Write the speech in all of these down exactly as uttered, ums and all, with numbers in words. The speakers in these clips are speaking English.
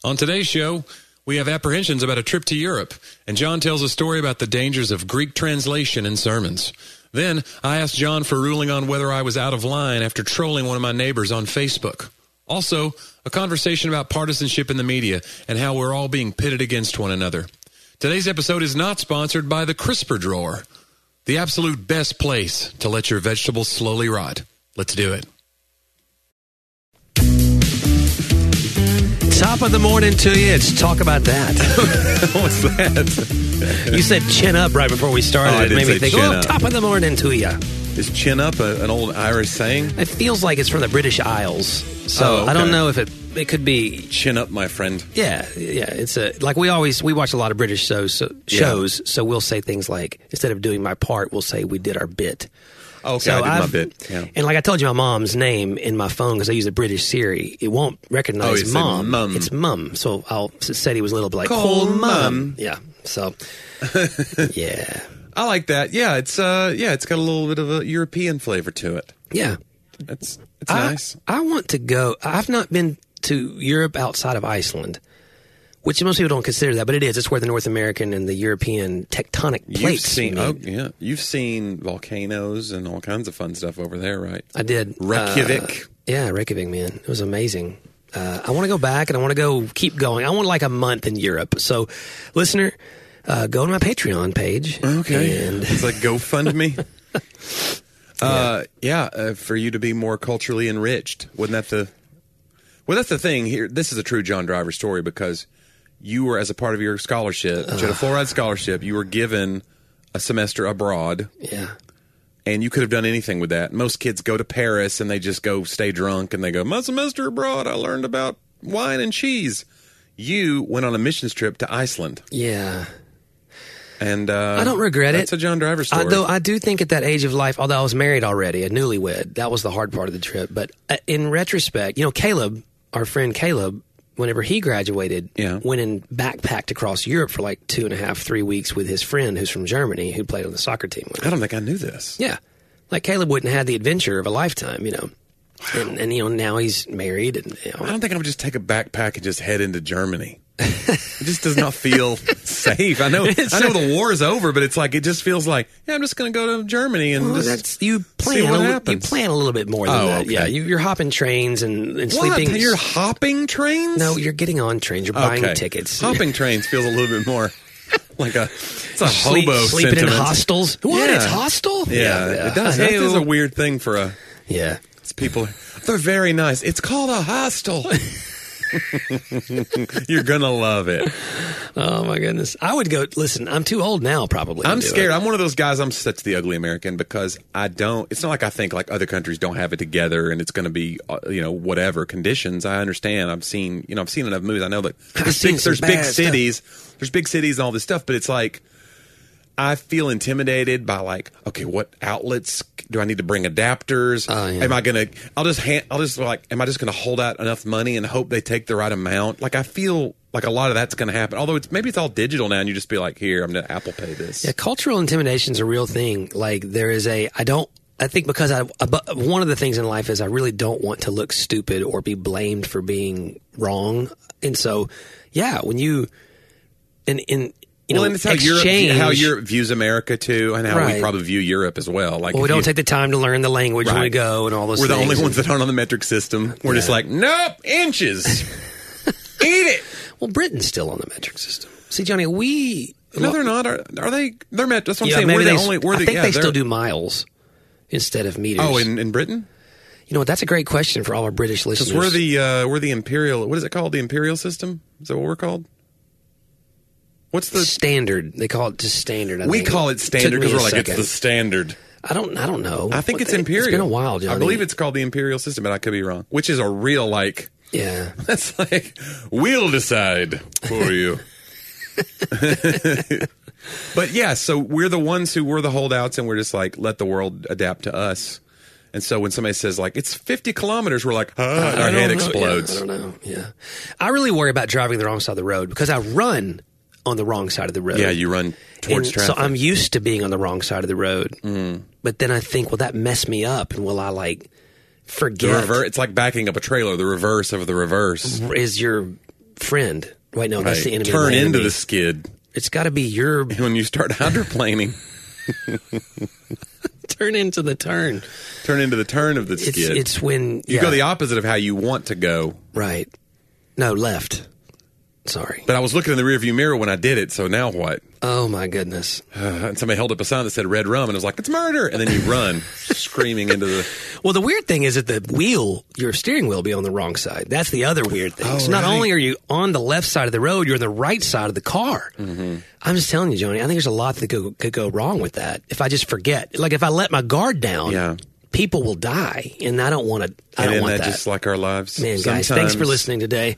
On today's show, we have apprehensions about a trip to Europe, and John tells a story about the dangers of Greek translation in sermons. Then, I asked John for ruling on whether I was out of line after trolling one of my neighbors on Facebook. Also, a conversation about partisanship in the media and how we're all being pitted against one another. Today's episode is not sponsored by the Crisper Drawer, the absolute best place to let your vegetables slowly rot. Let's do it. Top of the morning to you. Let's talk about that. What's that? You said chin up right before we started. Oh, I it did made me say think, chin oh, up. top of the morning to you. Is chin up a, an old Irish saying? It feels like it's from the British Isles. So Oh, okay. I don't know if it it could be. Chin up, my friend. Yeah, yeah. It's a like we always we watch a lot of British shows, so, shows. So we'll say things like, instead of doing my part, we'll say we did our bit. Okay, So I did my I've- bit. Yeah. And like I told you, my mom's name in my phone, because I use a British Siri, it won't Oh, recognize you said mom. mum. It's mum. So I'll said he was little, but like Call call mum. mum. Yeah. So yeah, I like that. Yeah, it's uh, yeah, it's got a little bit of a European flavor to it. yeah. It's it's I, nice. I want to go. I've not been to Europe outside of Iceland, which most people don't consider that, but it is. It's where the North American and the European tectonic You've plates seen, meet. oh yeah, you've seen volcanoes and all kinds of fun stuff over there, right? I did. Reykjavik. Uh, yeah, Reykjavik, man. It was amazing. Uh, I want to go back and I want to go keep going. I want like a month in Europe. So, listener, uh, go to my Patreon page. Okay, And it's like GoFundMe. uh, yeah, uh, for you to be more culturally enriched. Wasn't that the? Well, that's the thing here. This is a true John Driver story because you were, as a part of your scholarship, uh, you had a full ride scholarship. You were given a semester abroad. yeah. And you could have done anything with that. Most kids go to Paris and they just go stay drunk and they go, my semester abroad, I learned about wine and cheese. You went on a missions trip to Iceland. Yeah. And uh, I don't regret it. That's a John Driver story. I, though I do think at that age of life, although I was married already, a newlywed, that was the hard part of the trip. But uh, in retrospect, you know, Caleb, our friend Caleb, whenever he graduated, Yeah. went and backpacked across Europe for like two and a half, three weeks with his friend who's from Germany, who played on the soccer team with him. I don't think I knew this. Yeah. Like Caleb wouldn't have had the adventure of a lifetime, you know. And, and, you know, now he's married. And, you know, I don't think I would just take a backpack and just head into Germany. It just does not feel safe. I know I know the war is over, but it's like, it just feels like, yeah, I'm just going to go to Germany and well, just that's, you plan see what a, li- you happens. plan a little bit more than Oh, that. okay. Yeah, you, you're hopping trains and, and What? sleeping. You're hopping trains? No, you're getting on trains. You're buying Okay. tickets. Hopping trains feels a little bit more like a it's a Sleep- hobo sleeping sentiment. in hostels. What? Yeah. It's hostel? Yeah, it does. That Hey, is a weird thing for a. yeah. It's people. They're very nice. It's called a hostel. You're gonna love it. Oh my goodness. I would go. Listen, I'm too old now. Probably. to I'm do scared. it. I'm one of those guys. I'm such the ugly American because I don't. It's not like I think like other countries don't have it together and it's going to be uh, you know whatever conditions. I understand. I've seen you know I've seen enough movies. I know that I've there's seen big, some there's big bad stuff. cities. There's big cities and all this stuff, but it's like. I feel intimidated by like, okay, what outlets do I need to bring adapters? Oh, yeah. Am I gonna? I'll just, hand, I'll just like, am I just gonna hold out enough money and hope they take the right amount? Like, I feel like a lot of that's gonna happen. Although it's maybe it's all digital now, and you just be like, here, I'm gonna Apple Pay this. Yeah, cultural intimidation is a real thing. Like there is a. I don't. I think because I. But one of the things in life is I really don't want to look stupid or be blamed for being wrong. And so, yeah, when you. In in. You well, know, and it's how Europe, exchange, how Europe views America too, and how Right. we probably view Europe as well. Like, Well, we if don't you- take the time to learn the language when we Right. go and all those We're the things. only And- ones that aren't on the metric system. We're just Yeah. like, nope, inches. Eat it. Well, Britain's still on the metric system. See, Johnny, we. No, they're not. Are, are they? They're met. That's what I'm Yeah, saying. maybe We're the they, only. We're I the, think yeah, they they're- still do miles instead of meters. Oh, in, in Britain? You know what? That's a great question for all our British listeners. Because we're the uh, we're the imperial. What is it called? The imperial system? Is that what we're called? What's the? standard. They call it just standard. I We think. call it standard Took me because we're a like second. it's the standard. I don't. I don't know. I think What it's the- imperial. It's been a while, Johnny. I believe it's called the imperial system, but I could be wrong. Which is a real like. Yeah. That's like we'll decide for you. But yeah, so we're the ones who were the holdouts, and we're just like let the world adapt to us. And so when somebody says like it's fifty kilometers, we're like, ah, I our don't head know. explodes. Yeah, I don't know. Yeah. I really worry about driving the wrong side of the road because I run on the wrong side of the road. Yeah, you run towards And traffic. So I'm used to being on the wrong side of the road. Mm. But then I think, will that mess me up? And will I like The forget? reverse, it's like backing up a trailer. The reverse of the reverse. Is your friend. Wait, no, that's Right. the enemy. Turn of my into enemy. the skid It's got to be your when you start hydroplaning. turn into the turn. Turn into the turn of the It's skid. it's when you yeah, go the opposite of how you want to go. right. No, left. Sorry. But I was looking in the rearview mirror when I did it, so now what? Oh my goodness. Uh, and somebody held up a sign that said red rum, and I was like, it's murder! And then you run, screaming into the... Well, the weird thing is that the wheel, your steering wheel, will be on the wrong side. That's the other weird thing. Oh, so not right. only are you on the left side of the road, you're on the right side of the car. Mm-hmm. I'm just telling you, Joni, I think there's a lot that could, could go wrong with that. If I just forget, like if I let my guard down, Yeah. people will die, and I don't want to. I And don't isn't want that, that. just like our lives? Man, guys, thanks for listening today.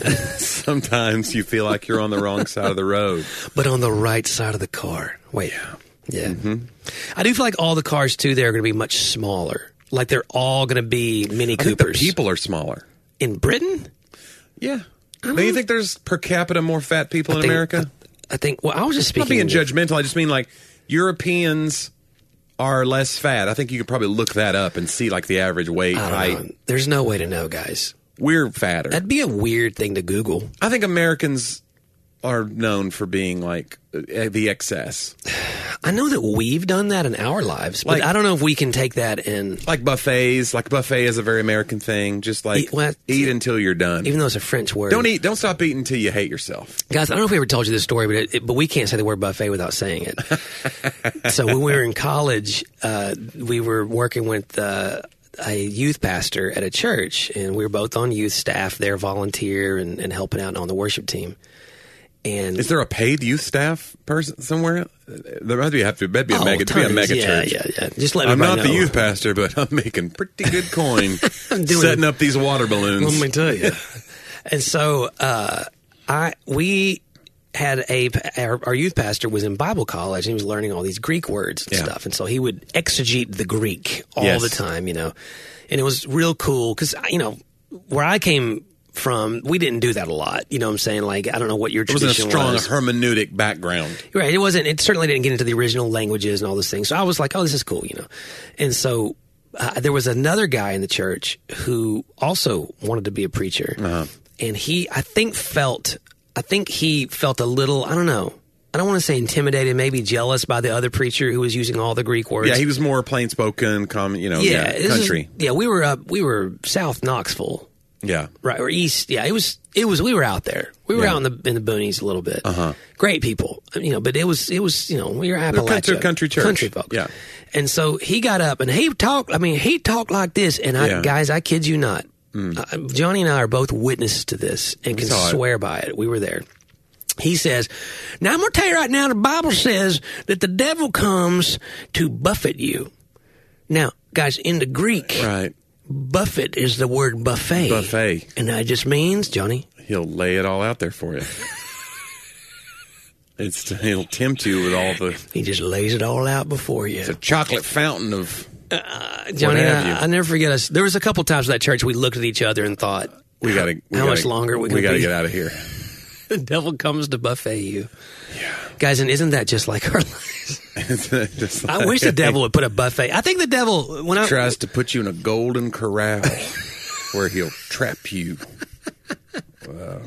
Sometimes you feel like you're on the wrong side of the road. But on the right side of the car. Wait. Yeah. Yeah. Mm-hmm. I do feel like all the cars, too, there are going to be much smaller. Like they're all going to be Mini I think the Coopers. people are smaller. In Britain? Yeah. Do you think there's per capita more fat people I in think- America? I think, well, I was just I'm not speaking. being judgmental. I just mean like Europeans are less fat. I think you could probably look that up and see like the average weight, I don't height. know. There's no way to know, guys. We're fatter. That'd be a weird thing to Google. I think Americans are known for being like uh, the excess. I know that we've done that in our lives, but Like- I don't know if we can take that and, Like buffets. Like buffet is a very American thing. Just like Eat- well, eat until you're done. even though it's a French word. Don't eat. Don't stop eating until you hate yourself. Guys, I don't know if we ever told you this story, but it, it, but we can't say the word buffet without saying it. So when we were in college, uh, we were working with uh, a youth pastor at a church, and we were both on youth staff there, volunteer and, and helping out on the worship team. And Is there a paid youth staff person somewhere? There must be have to be a Oh, mega to be a tons. mega yeah, church. yeah, yeah. Just let I'm everybody not the know. youth pastor, but I'm making pretty good coin I'm doing setting it. up these water balloons. Let me tell you. And so uh, I we had a our, our youth pastor was in Bible college and he was learning all these Greek words and Yeah. stuff, and so he would exegete the Greek all Yes. the time, you know, and it was real cool because you know where I came from, we didn't do that a lot. You know what I'm saying? Like I don't know what your It wasn't a tradition strong was. hermeneutic background. Right. It wasn't, it certainly didn't get into the original languages and all those things. So I was like, oh, this is cool, you know. And so uh, there was another guy in the church who also wanted to be a preacher. Uh-huh. And he, I think, felt, I think he felt a little, I don't know. I don't want to say intimidated, maybe jealous by the other preacher who was using all the Greek words. Yeah, he was more plain spoken, common, you know, yeah, this is- country. yeah, we were up, we were South Knoxville. Yeah. Right, or east. Yeah, it was. It was. We were out there. We were Yeah. out in the in the boonies a little bit. Uh-huh. Great people, you know. But it was. It was. You know, we were Appalachia, country- country church. country folk. Yeah. And so he got up and he talked. I mean, he talked like this. And I, Yeah. guys, I kid you not, uh, Johnny and I are both witnesses to this and can saw it. swear by it. We were there. He says, "Now I'm going to tell you right now. The Bible says that the devil comes to buffet you. Now, guys, in the Greek." Right. Buffet is the word buffet. Buffet. And that just means, Johnny, He'll lay it all out there for you. It's he'll tempt you with all the he just lays it all out before you. the chocolate fountain of Johnny, have you. I, I never forget us. There was a couple times at that church we looked at each other and thought, we got to. how much longer are we gonna got to be? get out of here. the devil comes to buffet you. Yeah. Guys, and isn't that just like our lives? Just I like- wish the devil would put a buffet. I think the devil, when I, tries to put you in a golden corral where he'll trap you. Wow.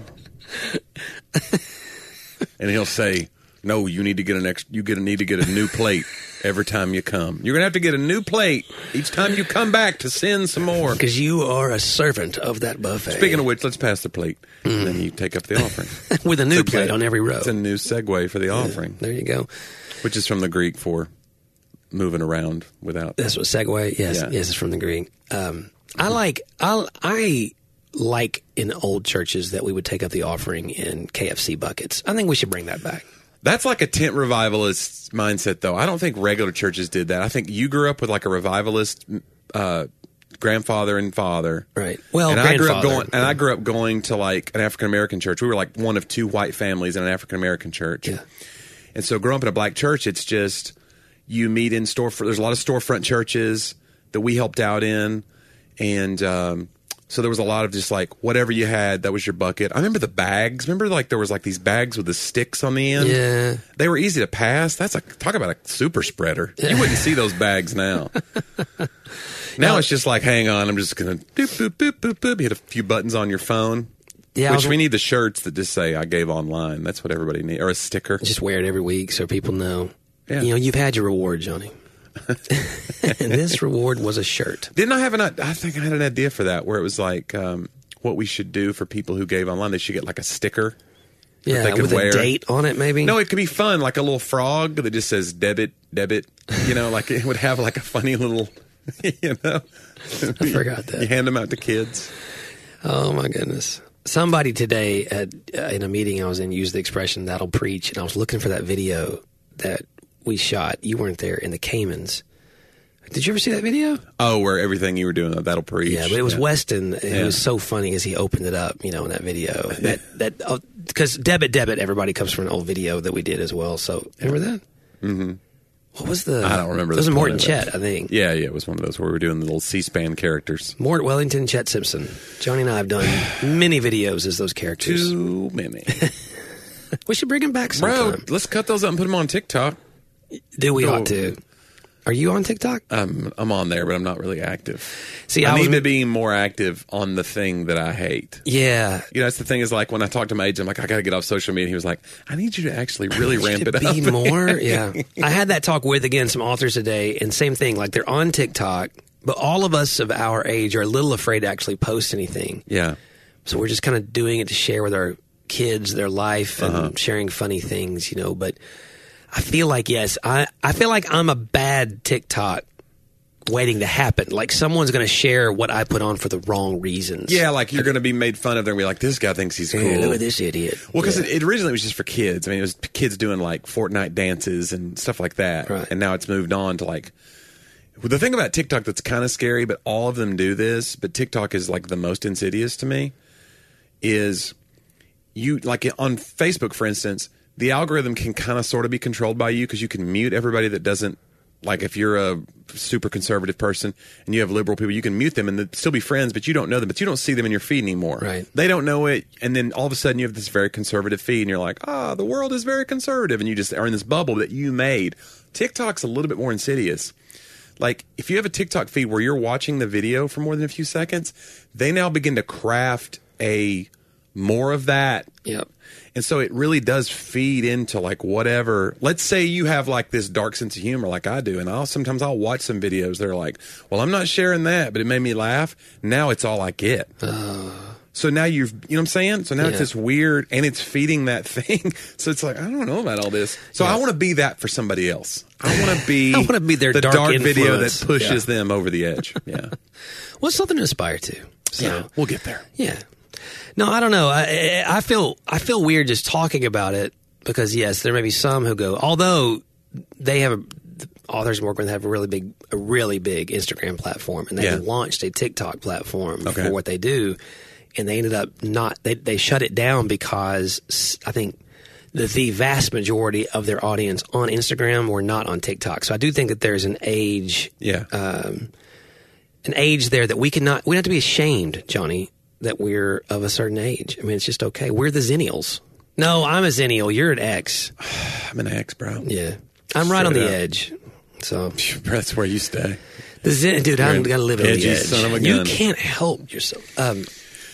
And he'll say, "No, you need to get an ex- you get a, need to get a new plate every time you come. You're gonna have to get a new plate each time you come back to send some more." because you are a servant of that buffet. Speaking of which, let's pass the plate, and then you take up the offering. with a new It's a plate good- on every row. It's a new segue for the offering, There you go. which is from the Greek for moving around without. That's what segue. Yes, Yeah. yes, it's from the Greek. Um, I like I I like in old churches that we would take up the offering in K F C buckets. I think we should bring that back. That's like a tent revivalist mindset, though. I don't think regular churches did that. I think you grew up with like a revivalist uh, grandfather and father, Right. Well, and I grew up grandfather. going, and I grew up going to like an African American church. We were like one of two white families in an African American church, Yeah. and so growing up in a black church, it's just you meet in store. There's a lot of storefront churches that we helped out in, and um, so there was a lot of just like whatever you had, that was your bucket. I remember the bags. Remember like there was like these bags with the sticks on the end. Yeah. They were easy to pass. That's a talk about a super spreader. You wouldn't see those bags now. Now it's just like, hang on, I'm just gonna boop boop boop boop boop. Hit a few buttons on your phone. Yeah, I Which was- we need the shirts that just say "I gave online." That's what everybody needs, or a sticker. Just wear it every week so people know. Yeah. You know, you've had your reward, Johnny. And this reward was a shirt. Didn't I have an? I think I had an idea for that where it was like um, what we should do for people who gave online. They should get like a sticker. Yeah, they could with wear. a date on it, maybe. No, it could be fun, like a little frog that just says debit, debit. You know, like it would have like a funny little, you know. I forgot that. You hand them out to kids. Oh my goodness! Somebody today at uh, in a meeting I was in used the expression "that'll preach," and I was looking for that video that we shot. You weren't there in the Caymans. Did you ever see that video? Oh, where everything you were doing, that'll preach. Yeah, but it was yeah. Weston. It Yeah. was so funny as he opened it up, you know, in that video. That that because debit, debit. Everybody comes from an old video that we did as well. So remember that? Mm-hmm. What was the? I don't remember It was the Morton point of it. Chet, I think. Yeah, yeah, it was one of those where we were doing the little C-SPAN characters. Mort Wellington, Chet Simpson. Johnny and I have done many videos as those characters. Too many. We should bring him back sometime. Bro, let's cut those up and put them on TikTok. Do we Go. ought to? Are you on TikTok? I'm, I'm on there, but I'm not really active. See, I, I, need was, to be more active on the thing that I hate. Yeah. You know, that's the thing is like when I talked to my agent, I'm like, I got to get off social media. He was like, I need you to actually really ramp to it be up. more. Yeah. I had that talk with, again, some authors today, and same thing. Like, they're on TikTok, but all of us of our age are a little afraid to actually post anything. Yeah. So we're just kind of doing it to share with our kids their life and Uh-huh. sharing funny things, you know. But I feel like, yes, I, I feel like I'm a bad TikTok waiting to happen. Like, someone's going to share what I put on for the wrong reasons. Yeah, like you're going to be made fun of. They're going to be like, this guy thinks he's cool. Hey, look at this idiot. Well, because Yeah. it, it originally was just for kids. I mean, it was kids doing like Fortnite dances and stuff like that. Right. And now it's moved on to like. Well, the thing about TikTok that's kind of scary, but all of them do this, but TikTok is like the most insidious to me, is you, like on Facebook, for instance, the algorithm can kind of sort of be controlled by you because you can mute everybody that doesn't, like if you're a super conservative person and you have liberal people, you can mute them and they'll still be friends, but you don't know them, but you don't see them in your feed anymore. Right. They don't know it. And then all of a sudden you have this very conservative feed and you're like, ah, the world is very conservative. And you just are in this bubble that you made. TikTok's a little bit more insidious. Like if you have a TikTok feed where you're watching the video for more than a few seconds, they now begin to craft a more of that. Yep. And so it really does feed into like whatever. Let's say you have like this dark sense of humor like I do, and I'll sometimes I'll watch some videos that are like, well, I'm not sharing that, but it made me laugh. Now it's all I get. Uh, So now you've, you know what I'm saying? So now Yeah. it's this weird, and it's feeding that thing. So it's like, I don't know about all this. So Yeah. I want to be that for somebody else. I want to be I wanna be their the dark dark, video influence. that pushes Yeah. them over the edge. Yeah. well, it's something to aspire to. So, Yeah. We'll get there. Yeah. No, I don't know. I, I feel I feel weird just talking about it because yes, there may be some who go. Although they have a, the authors I'm working with have a really big, a really big Instagram platform, and they Yeah. launched a TikTok platform Okay. for what they do, and they ended up not they they shut it down because s- I think the the vast majority of their audience on Instagram were not on TikTok. So I do think that there's an age Yeah. um, an age there that we cannot, we don't have to be ashamed, Johnny, that we're of a certain age. I mean, it's just okay. We're the Zennials. No, I'm a Zennial. You're an X. I'm an ex, bro. Yeah. I'm right on Straight the up. edge. So, That's where you stay. the Zen, dude, You're I'm an got to live on the edgy edge. son of a You gun. can't help yourself. Um,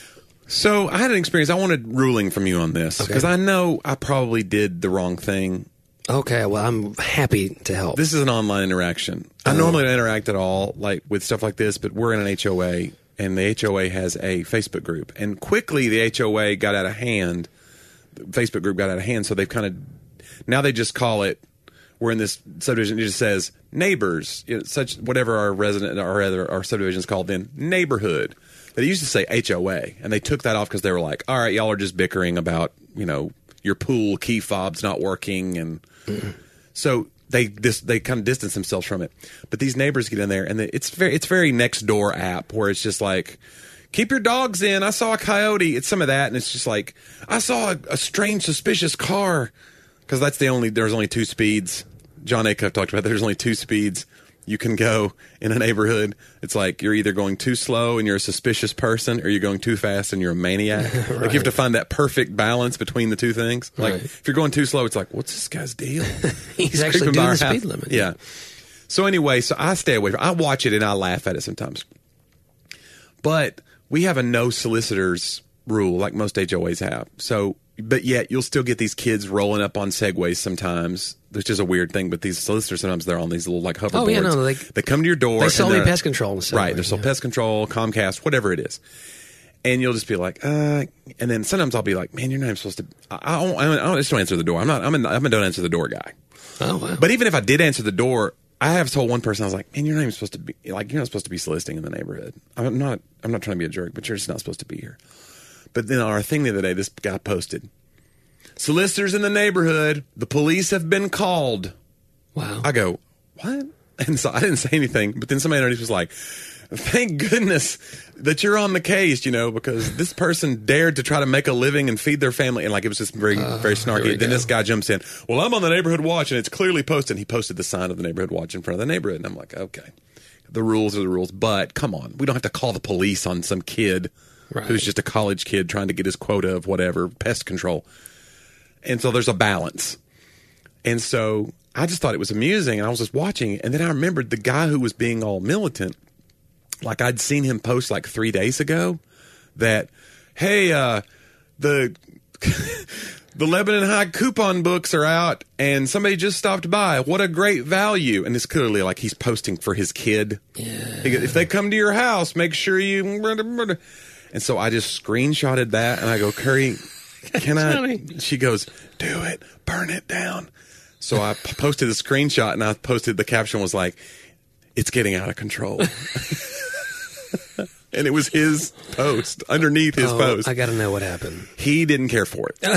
So I had an experience. I wanted ruling from you on this Okay. because I know I probably did the wrong thing. okay, well, I'm happy to help. This is an online interaction. I Oh. normally don't interact at all, like with stuff like this, but we're in an H O A, and the H O A has a Facebook group. And quickly, the H O A got out of hand. The Facebook group got out of hand, so they've kind of now they just call it. We're in this subdivision. It just says neighbors, you know, such whatever our resident or other our subdivision is called. Then neighborhood. But it used to say H O A, and they took that off because they were like, "All right, y'all are just bickering about you know your pool key fob's not working," and so they this they kind of distance themselves from it. But these neighbors get in there, and they, it's very it's very next door app where it's just like, keep your dogs in. I saw a coyote. It's some of that, and it's just like I saw a, a strange, suspicious car because that's the only there's only two speeds. John Acuff talked about that. There's only two speeds you can go in a neighborhood. It's like you're either going too slow and you're a suspicious person, or you're going too fast and you're a maniac. Like you have to find that perfect balance between the two things. Like Right. if you're going too slow, it's like, what's this guy's deal? He's actually creeping by doing our the house. speed limit. Yeah. So anyway, so I stay away from I watch it and I laugh at it sometimes. But we have a no solicitors rule like most H O As have. So, but yet you'll still get these kids rolling up on Segways sometimes, which is a weird thing. But these solicitors, sometimes they're on these little like hoverboards. Oh, yeah, no, they, they come to your door. They sell and me pest control. In the right. They sell yeah. pest control, Comcast, whatever it is. And you'll just be like, uh, and then sometimes I'll be like, man, you're not even supposed to, I, I, don't, I, don't, I don't, just don't answer the door. I'm not, I'm, an, I'm a don't answer the door guy. Oh, wow. But even if I did answer the door, I have told one person, I was like, man, you're not even supposed to be, like, you're not supposed to be soliciting in the neighborhood. I'm not, I'm not trying to be a jerk, but you're just not supposed to be here. But then on our thing the other day, this guy posted, solicitors in the neighborhood, the police have been called. Wow. I go, what? And so I didn't say anything, but then somebody underneath was like, thank goodness that you're on the case, you know, because this person dared to try to make a living and feed their family. And like, it was just very, uh, very snarky. Then go. This guy jumps in. Well, I'm on the neighborhood watch and it's clearly posted. He posted the sign of the neighborhood watch in front of the neighborhood. And I'm like, okay, the rules are the rules, but come on. We don't have to call the police on some kid right. who's just a college kid trying to get his quota of whatever, pest control. And so there's a balance. And so I just thought it was amusing and I was just watching. And then I remembered the guy who was being all militant. Like I'd seen him post like three days ago that, hey, uh, the the Lebanon High coupon books are out and somebody just stopped by. What a great value. And it's clearly like he's posting for his kid. Yeah. If they come to your house, make sure you... And so I just screenshotted that and I go, Curry, can I... Funny. She goes, do it. Burn it down. So I posted a screenshot and I posted the caption was like, it's getting out of control. And it was his post, underneath his oh, post. I got to know what happened. He didn't care for it.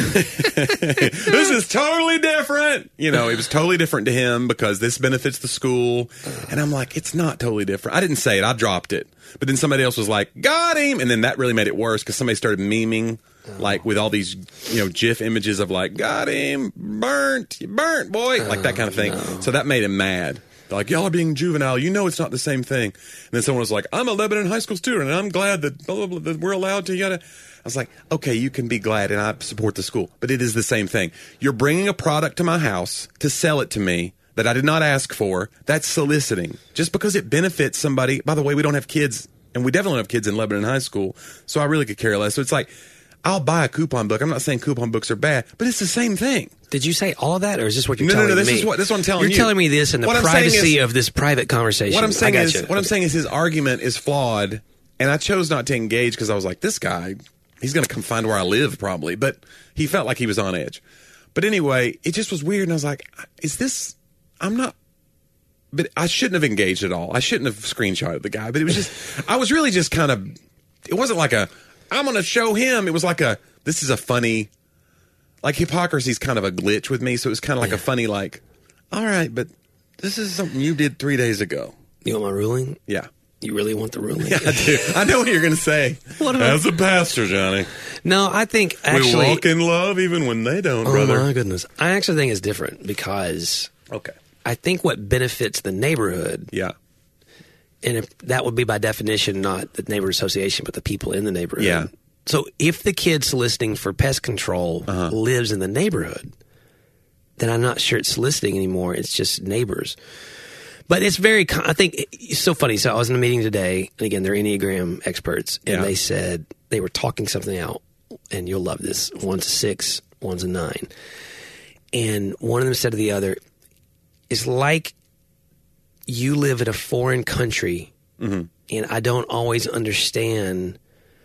This is totally different. You know, it was totally different to him because this benefits the school. And I'm like, it's not totally different. I didn't say it. I dropped it. But then somebody else was like, got him. And then that really made it worse because somebody started memeing, oh. like with all these, you know, GIF images of like, got him, burnt, you burnt, boy, oh, like that kind of thing. No. So that made him mad. They're like, y'all are being juvenile. You know it's not the same thing. And then someone was like, I'm a Lebanon high school student, and I'm glad that, blah, blah, blah, that we're allowed to yada. I was like, okay, you can be glad, and I support the school. But it is the same thing. You're bringing a product to my house to sell it to me that I did not ask for. That's soliciting. Just because it benefits somebody. By the way, we don't have kids, and we definitely don't have kids in Lebanon high school, so I really could care less. So it's like, I'll buy a coupon book. I'm not saying coupon books are bad, but it's the same thing. Did you say all of that, or is this what you're no, telling me? No, no, no. This me? is what this is what I'm telling you're you. You're telling me this in the what privacy is, of this private conversation. What I'm saying is, you. what I'm saying is, his argument is flawed, and I chose not to engage because I was like, this guy, he's going to come find where I live probably, but he felt like he was on edge. But anyway, it just was weird, and I was like, is this? I'm not. But I shouldn't have engaged at all. I shouldn't have screenshotted the guy. But it was just, I was really just kind of. It wasn't like a, I'm going to show him. It was like a. This is a funny, like hypocrisy is kind of a glitch with me. So it was kind of like yeah. a funny, like, all right, but this is something you did three days ago. You want my ruling? Yeah. You really want the ruling? Yeah, I do. I know what you're going to say. What As a pastor, Johnny. No, I think actually. We walk in love even when they don't, oh brother. Oh, my goodness. I actually think it's different because. Okay. I think what benefits the neighborhood. Yeah. And if, that would be by definition not the neighborhood association, but the people in the neighborhood. Yeah. So if the kid soliciting for pest control uh-huh. lives in the neighborhood, then I'm not sure it's soliciting anymore. It's just neighbors. But it's very, I think it's so funny. So I was in a meeting today, and again, they're Enneagram experts, and yeah. they said they were talking something out, and you'll love this. One's a six, one's a nine. And one of them said to the other, it's like you live in a foreign country, mm-hmm. and I don't always understand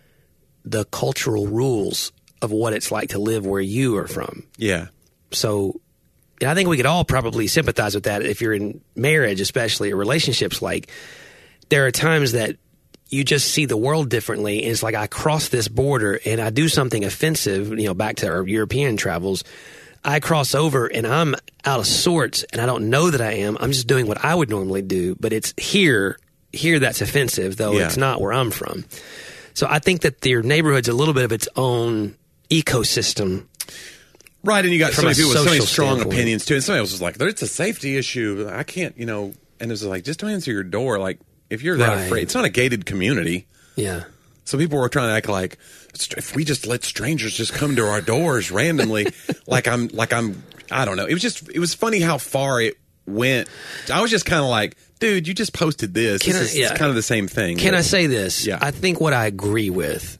the cultural rules of what it's like to live where you are from. Yeah. So and I think we could all probably sympathize with that if you're in marriage, especially, or relationships. Like, there are times that you just see the world differently, and it's like I cross this border and I do something offensive, you know, back to our European travels. I cross over and I'm out of sorts and I don't know that I am. I'm just doing what I would normally do, but it's here, here that's offensive, though yeah. it's not where I'm from. So I think that your neighborhood's a little bit of its own ecosystem. Right, and you got so many people with so many strong standpoint. opinions, too. And somebody else was like, it's a safety issue. I can't, you know, and it was like, just don't answer your door. Like, if you're that right. afraid, it's not a gated community. Yeah. So people were trying to act like, if we just let strangers just come to our doors randomly, like I'm, like I'm, I don't know. It was just, it was funny how far it went. I was just kind of like, dude, you just posted this. Can this I, is yeah. it's kind of the same thing. Can but, I say this? Yeah. I think what I agree with yeah.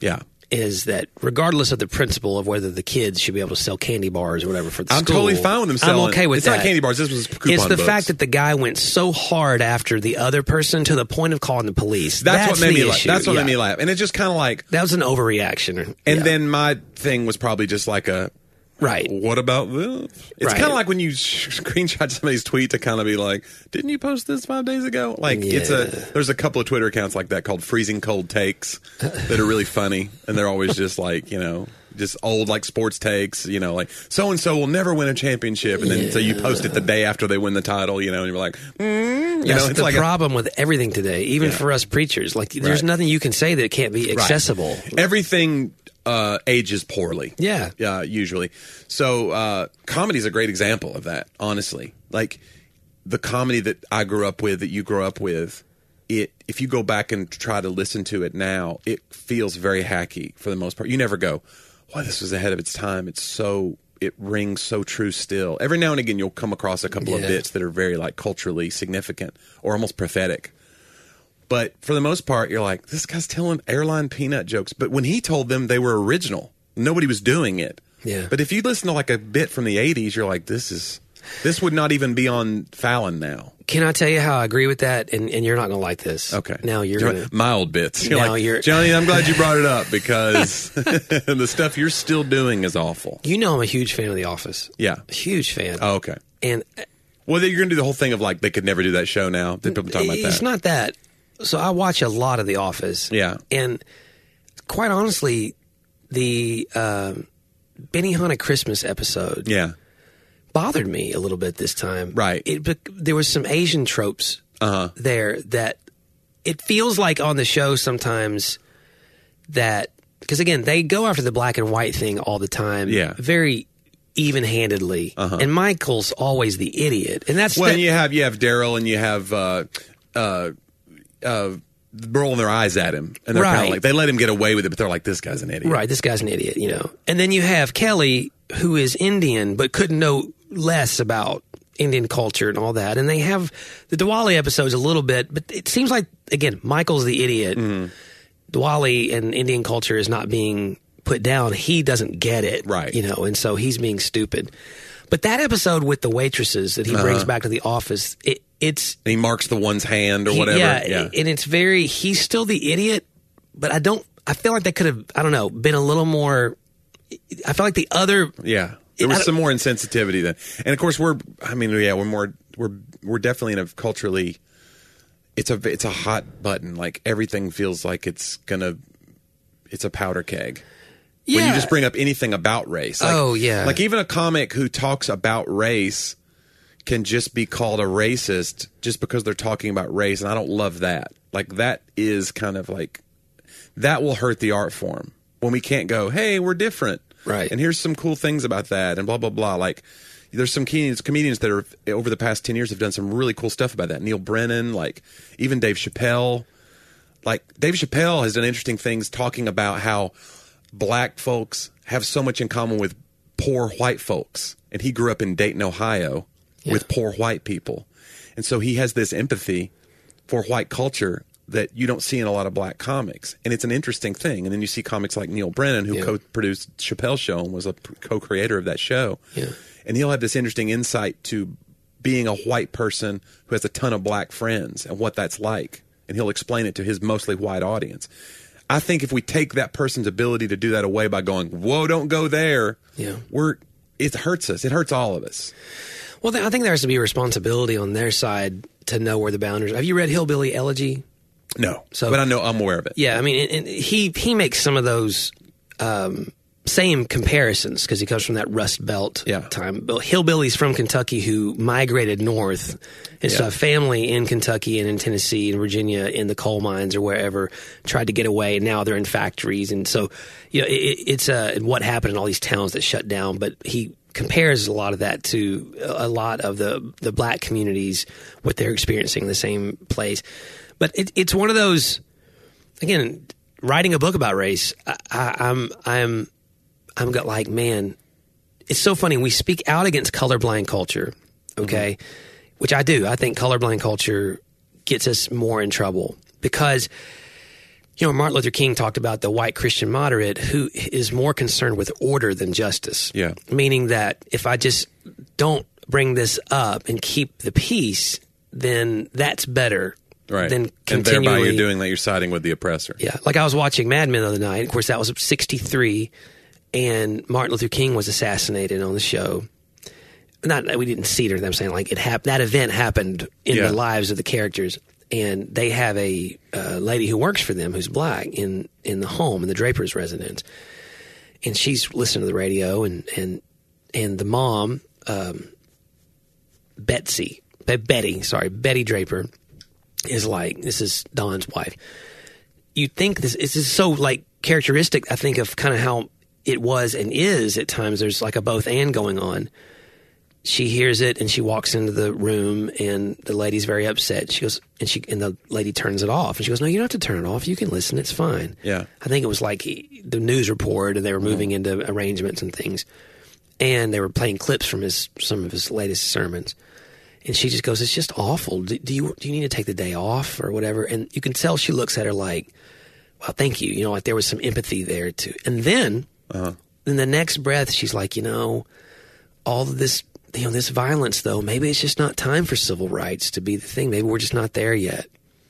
is that regardless of the principle of whether the kids should be able to sell candy bars or whatever for the I'm school, totally fine with them selling. I'm okay with it's that. It's not candy bars. This was coupon It's the books. fact that the guy went so hard after the other person to the point of calling the police. That's, That's what made the me laugh. issue. That's what yeah. made me laugh. And it's just kind of like, that was an overreaction. and Yeah. then my thing was probably just like a, right. what about this? It's Right. kind of like when you sh- screenshot somebody's tweet to kind of be like, didn't you post this five days ago? Like it's a, there's a couple of Twitter accounts like that called Freezing Cold Takes that are really funny. And they're always just like, you know, just old like sports takes, you know, like so-and-so will never win a championship. And then Yeah. so you post it the day after they win the title, you know, and you're like, mm, you That's know, it's the like problem with everything today, even Yeah. for us preachers. Like, there's Right. nothing you can say that can't be accessible. a, everything uh, ages poorly. Yeah. Uh, usually. So uh, comedy is a great example of that, honestly. Like the comedy that I grew up with, that you grew up with, it if you go back and try to listen to it now, it feels very hacky for the most part. You never go, wow, this was ahead of its time. It's so, it rings so true still. Every now and again, you'll come across a couple of Yeah. bits that are very like culturally significant or almost prophetic. But for the most part, you're like, this guy's telling airline peanut jokes. But when he told them, they were original. Nobody was doing it. Yeah. But if you listen to like a bit from the eighties, you're like, this is, this would not even be on Fallon now. Can I tell you how I agree with that? And, and you're not going to like this. Okay. Now you're Johnny, going to. my old bits. You're Now like, you're- Johnny, I'm glad you brought it up because the stuff you're still doing is awful. You know I'm a huge fan of The Office. Yeah. Huge fan. Oh, okay. And Well, you're going to do the whole thing of like, they could never do that show now. Did people talk about that? it's not that. So I watch a lot of The Office. Yeah. And quite honestly, the um, Benihana Christmas episode Yeah. bothered me a little bit this time. Right. It, bec- there was some Asian tropes Uh-huh. there that it feels like on the show sometimes that, because again, they go after the black and white thing all the time. Yeah. Very even-handedly. Uh-huh. And Michael's always the idiot. And that's Well, the, and you have you have Daryl and you have uh, uh, uh, rolling their eyes at him, and they're kind Right. of like they let him get away with it, but they're like, this guy's an idiot, right, this guy's an idiot, you know. And then you have Kelly, who is Indian, but couldn't know less about Indian culture and all that. And they have the Diwali episodes a little bit, but it seems like, again, Michael's the idiot. Mm-hmm. Diwali and Indian culture is not being put down. He doesn't get it. Right. You know, and so he's being stupid. But that episode with the waitresses that he Uh-huh. brings back to the office, it, it's... And he marks the one's hand or he- whatever. yeah, Yeah, and it's very... He's still the idiot, but I don't... I feel like they could have, I don't know, been a little more... I feel like the other... yeah. There I was don't- some more insensitivity then, and of course we're. I mean, yeah, we're more. We're we're definitely in a culturally. It's a it's a hot button. Like everything feels like it's gonna. It's a powder keg. When you Yeah. just bring up anything about race. Like, Oh, yeah. Like even a comic who talks about race can just be called a racist just because they're talking about race, and I don't love that. Like that is kind of like that will hurt the art form when we can't go, hey, we're different. Right. And here's some cool things about that and blah, blah, blah. Like there's some comedians, comedians that are over the past ten years have done some really cool stuff about that. Neil Brennan, like even Dave Chappelle. Like Dave Chappelle has done interesting things talking about how black folks have so much in common with poor white folks. And he grew up in Dayton, Ohio Yeah. with poor white people. And so he has this empathy for white culture that you don't see in a lot of black comics. And it's an interesting thing. And then you see comics like Neil Brennan, who Yeah. co-produced Chappelle's Show and was a p- co-creator of that show. Yeah. And he'll have this interesting insight to being a white person who has a ton of black friends and what that's like. And he'll explain it to his mostly white audience. I think if we take that person's ability to do that away by going, whoa, don't go there, Yeah. we're it hurts us. It hurts all of us. Well, I think there has to be a responsibility on their side to know where the boundaries are. Have you read Hillbilly Elegy? No. So- but I know I'm aware of it. Yeah, I mean, and, and he he makes some of those um, same comparisons because he comes from that Rust Belt Yeah. time. But hillbillies from Kentucky who migrated north and Yeah. so have family in Kentucky and in Tennessee and Virginia in the coal mines or wherever, tried to get away, and now they're in factories. And so, you know, it, it's uh, what happened in all these towns that shut down. But he compares a lot of that to a lot of the the black communities, what they're experiencing in the same place. But it, it's one of those, again, writing a book about race. I, I, I'm, I'm, I'm got like, man, it's so funny. We speak out against colorblind culture, okay, mm-hmm. which I do. I think colorblind culture gets us more in trouble because You know, Martin Luther King talked about the white Christian moderate who is more concerned with order than justice. Yeah. Meaning that if I just don't bring this up and keep the peace, then that's better Right. than And continually. thereby you're doing that, you're siding with the oppressor. Yeah. Like I was watching Mad Men the other night. Of course, that was sixty-three, and Martin Luther King was assassinated on the show. Not that we didn't see it, or I'm saying like it hap- that event happened in Yeah. the lives of the characters. And they have a uh, lady who works for them who's black in, in the home, in the Draper's residence. And she's listening to the radio, and, and, and the mom, um, Betsy, Be- Betty, sorry, Betty Draper, is like, this is Don's wife. You think this, this is so like characteristic, I think, of kind of how it was and is at times. There's like a both and going on. She hears it and she walks into the room, and the lady's very upset. She goes, and she and the lady turns it off. And she goes, "No, you don't have to turn it off. You can listen. It's fine." Yeah. I think it was like he, the news report, and they were moving into arrangements and things, and they were playing clips from his some of his latest sermons. And she just goes, "It's just awful. Do, do you do you need to take the day off or whatever?" And you can tell she looks at her like, "Well, thank you." You know, like there was some empathy there too. And then, Uh-huh. in the next breath, she's like, "You know, all of this." You know, this violence, though, maybe it's just not time for civil rights to be the thing. Maybe we're just not there yet.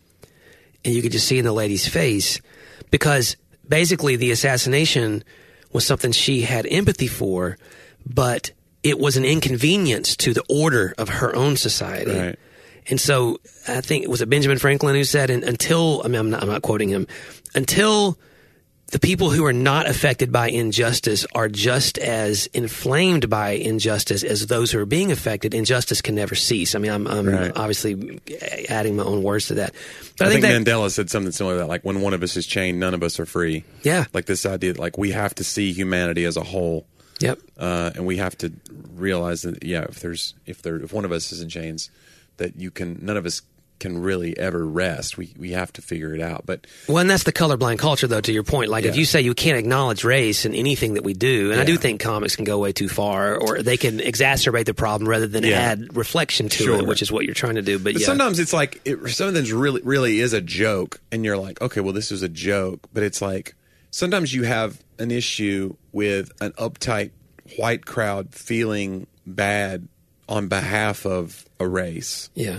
And you could just see in the lady's face, because basically the assassination was something she had empathy for, but it was an inconvenience to the order of her own society. Right. And so I think, was it Benjamin Franklin who said, and until, I mean, I'm not, I'm not quoting him, until the people who are not affected by injustice are just as inflamed by injustice as those who are being affected, injustice can never cease. I mean, I'm, I'm Right. obviously adding my own words to that. But I, I, think, think, that, Mandela said something similar to that, like when one of us is chained, none of us are free. Yeah. Like this idea that like we have to see humanity as a whole. Yep. Uh, and we have to realize that, yeah, if there's if there if one of us is in chains, that you can none of us can really ever rest. We we have to figure it out. But Well, and that's the colorblind culture, though, to your point. Like, if Yeah. you say you can't acknowledge race in anything that we do, and I do Yeah. think comics can go way too far, or they can exacerbate the problem rather than Yeah. add reflection to Sure. it, which is what you're trying to do. But, But yeah. sometimes it's like it, something's really really is a joke, and you're like, okay, well, this is a joke. But it's like sometimes you have an issue with an uptight white crowd feeling bad on behalf of a race. yeah.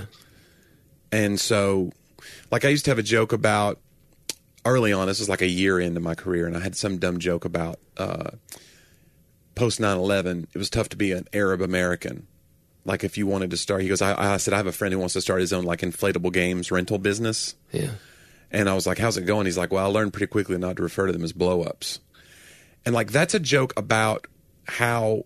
And so, like, I used to have a joke about early on, this was like a year into my career, and I had some dumb joke about uh, post nine eleven. It was tough to be an Arab American. Like, if you wanted to start, he goes, I, I said, I have a friend who wants to start his own, like, inflatable games rental business. Yeah. And I was like, how's it going? He's like, well, I learned pretty quickly not to refer to them as blow ups. And, like, that's a joke about how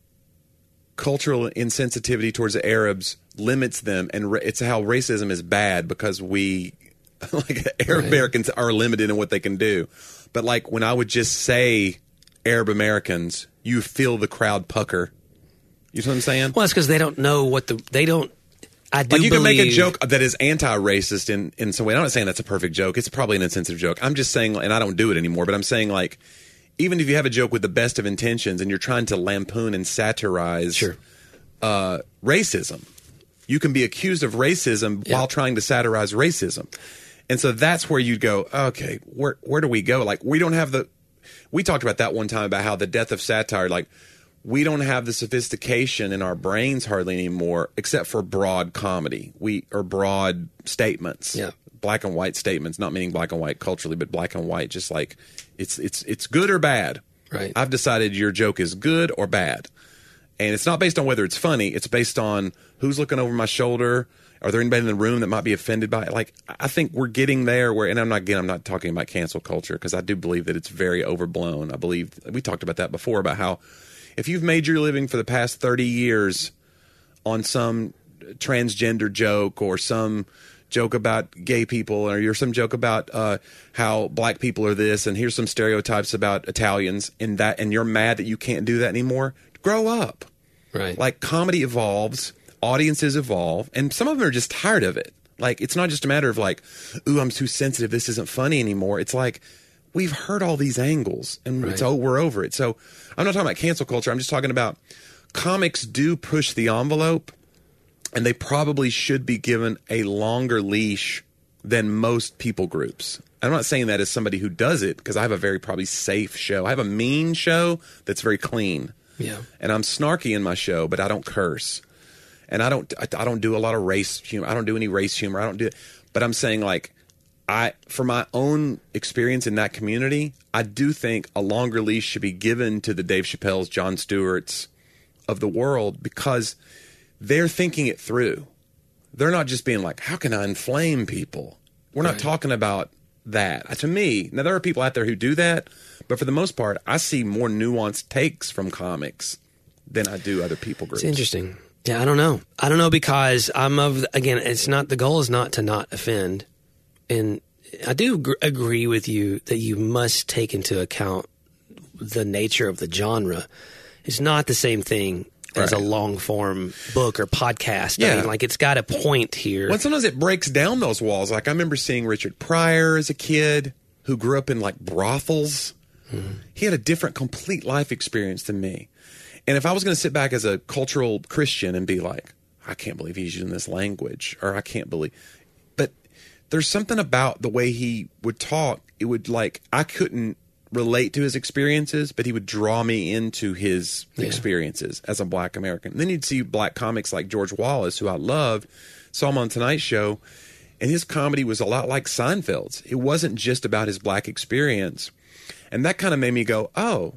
cultural insensitivity towards the Arabs limits them, and ra- it's how racism is bad because we, like, Arab Right. Americans are limited in what they can do. But, like, when I would just say Arab Americans, you feel the crowd pucker. You know what I'm saying? Well, it's because they don't know what the they don't. I do Like, you can make a believe- joke that is anti-racist in, in some way. I'm not saying that's a perfect joke. It's probably an insensitive joke. I'm just saying, and I don't do it anymore, but I'm saying, like, even if you have a joke with the best of intentions and you're trying to lampoon and satirize Sure. uh, racism, you can be accused of racism Yeah. while trying to satirize racism. And so that's where you'd go, okay, where where do we go? Like, we don't have the – we talked about that one time about how the death of satire, like, we don't have the sophistication in our brains hardly anymore except for broad comedy we or broad statements. Yeah. Black and white statements, not meaning black and white culturally, but black and white, just like it's it's it's good or bad. Right. I've decided your joke is good or bad. And it's not based on whether it's funny. It's based on who's looking over my shoulder. Are there anybody in the room that might be offended by it? Like, I think we're getting there where, and I'm not, again, I'm not talking about cancel culture because I do believe that it's very overblown. I believe, we talked about that before, about how if you've made your living for the past thirty years on some transgender joke or some joke about gay people, or you're some joke about uh, how black people are this, and here's some stereotypes about Italians, and that, and you're mad that you can't do that anymore, grow up. Right. Like, comedy evolves, audiences evolve, and some of them are just tired of it. Like, it's not just a matter of like, ooh, I'm too sensitive, this isn't funny anymore. It's like, we've heard all these angles, and Right. it's oh, we're over it. So I'm not talking about cancel culture. I'm just talking about comics do push the envelope, and they probably should be given a longer leash than most people groups. I'm not saying that as somebody who does it, because I have a very probably safe show. I have a mean show that's very clean. Yeah. And I'm snarky in my show, but I don't curse. And I don't I, I don't do a lot of race humor. I don't do any race humor. I don't do it. But I'm saying, like, I for my own experience in that community, I do think a longer leash should be given to the Dave Chappelle's, Jon Stewart's of the world, because they're thinking it through. They're not just being like, how can I inflame people? We're not Right. talking about that. To me, now there are people out there who do that, but for the most part, I see more nuanced takes from comics than I do other people groups. It's interesting. Yeah, I don't know. I don't know because I'm of, again, it's not, the goal is not to not offend. And I do gr- agree with you that you must take into account the nature of the genre. It's not the same thing as Right. a long form book or podcast. Yeah. I mean, like, it's got a point here. Well, sometimes it breaks down those walls. Like, I remember seeing Richard Pryor as a kid who grew up in, like, brothels. Mm-hmm. He had a different, complete life experience than me. And if I was going to sit back as a cultural Christian and be like, I can't believe he's using this language, or I can't believe. But there's something about the way he would talk. It would, like, I couldn't relate to his experiences, but he would draw me into his Yeah. experiences as a black American. And then you'd see black comics like George Wallace, who I loved, saw him on Tonight Show, and his comedy was a lot like Seinfeld's. It wasn't just about his black experience. And that kind of made me go, oh,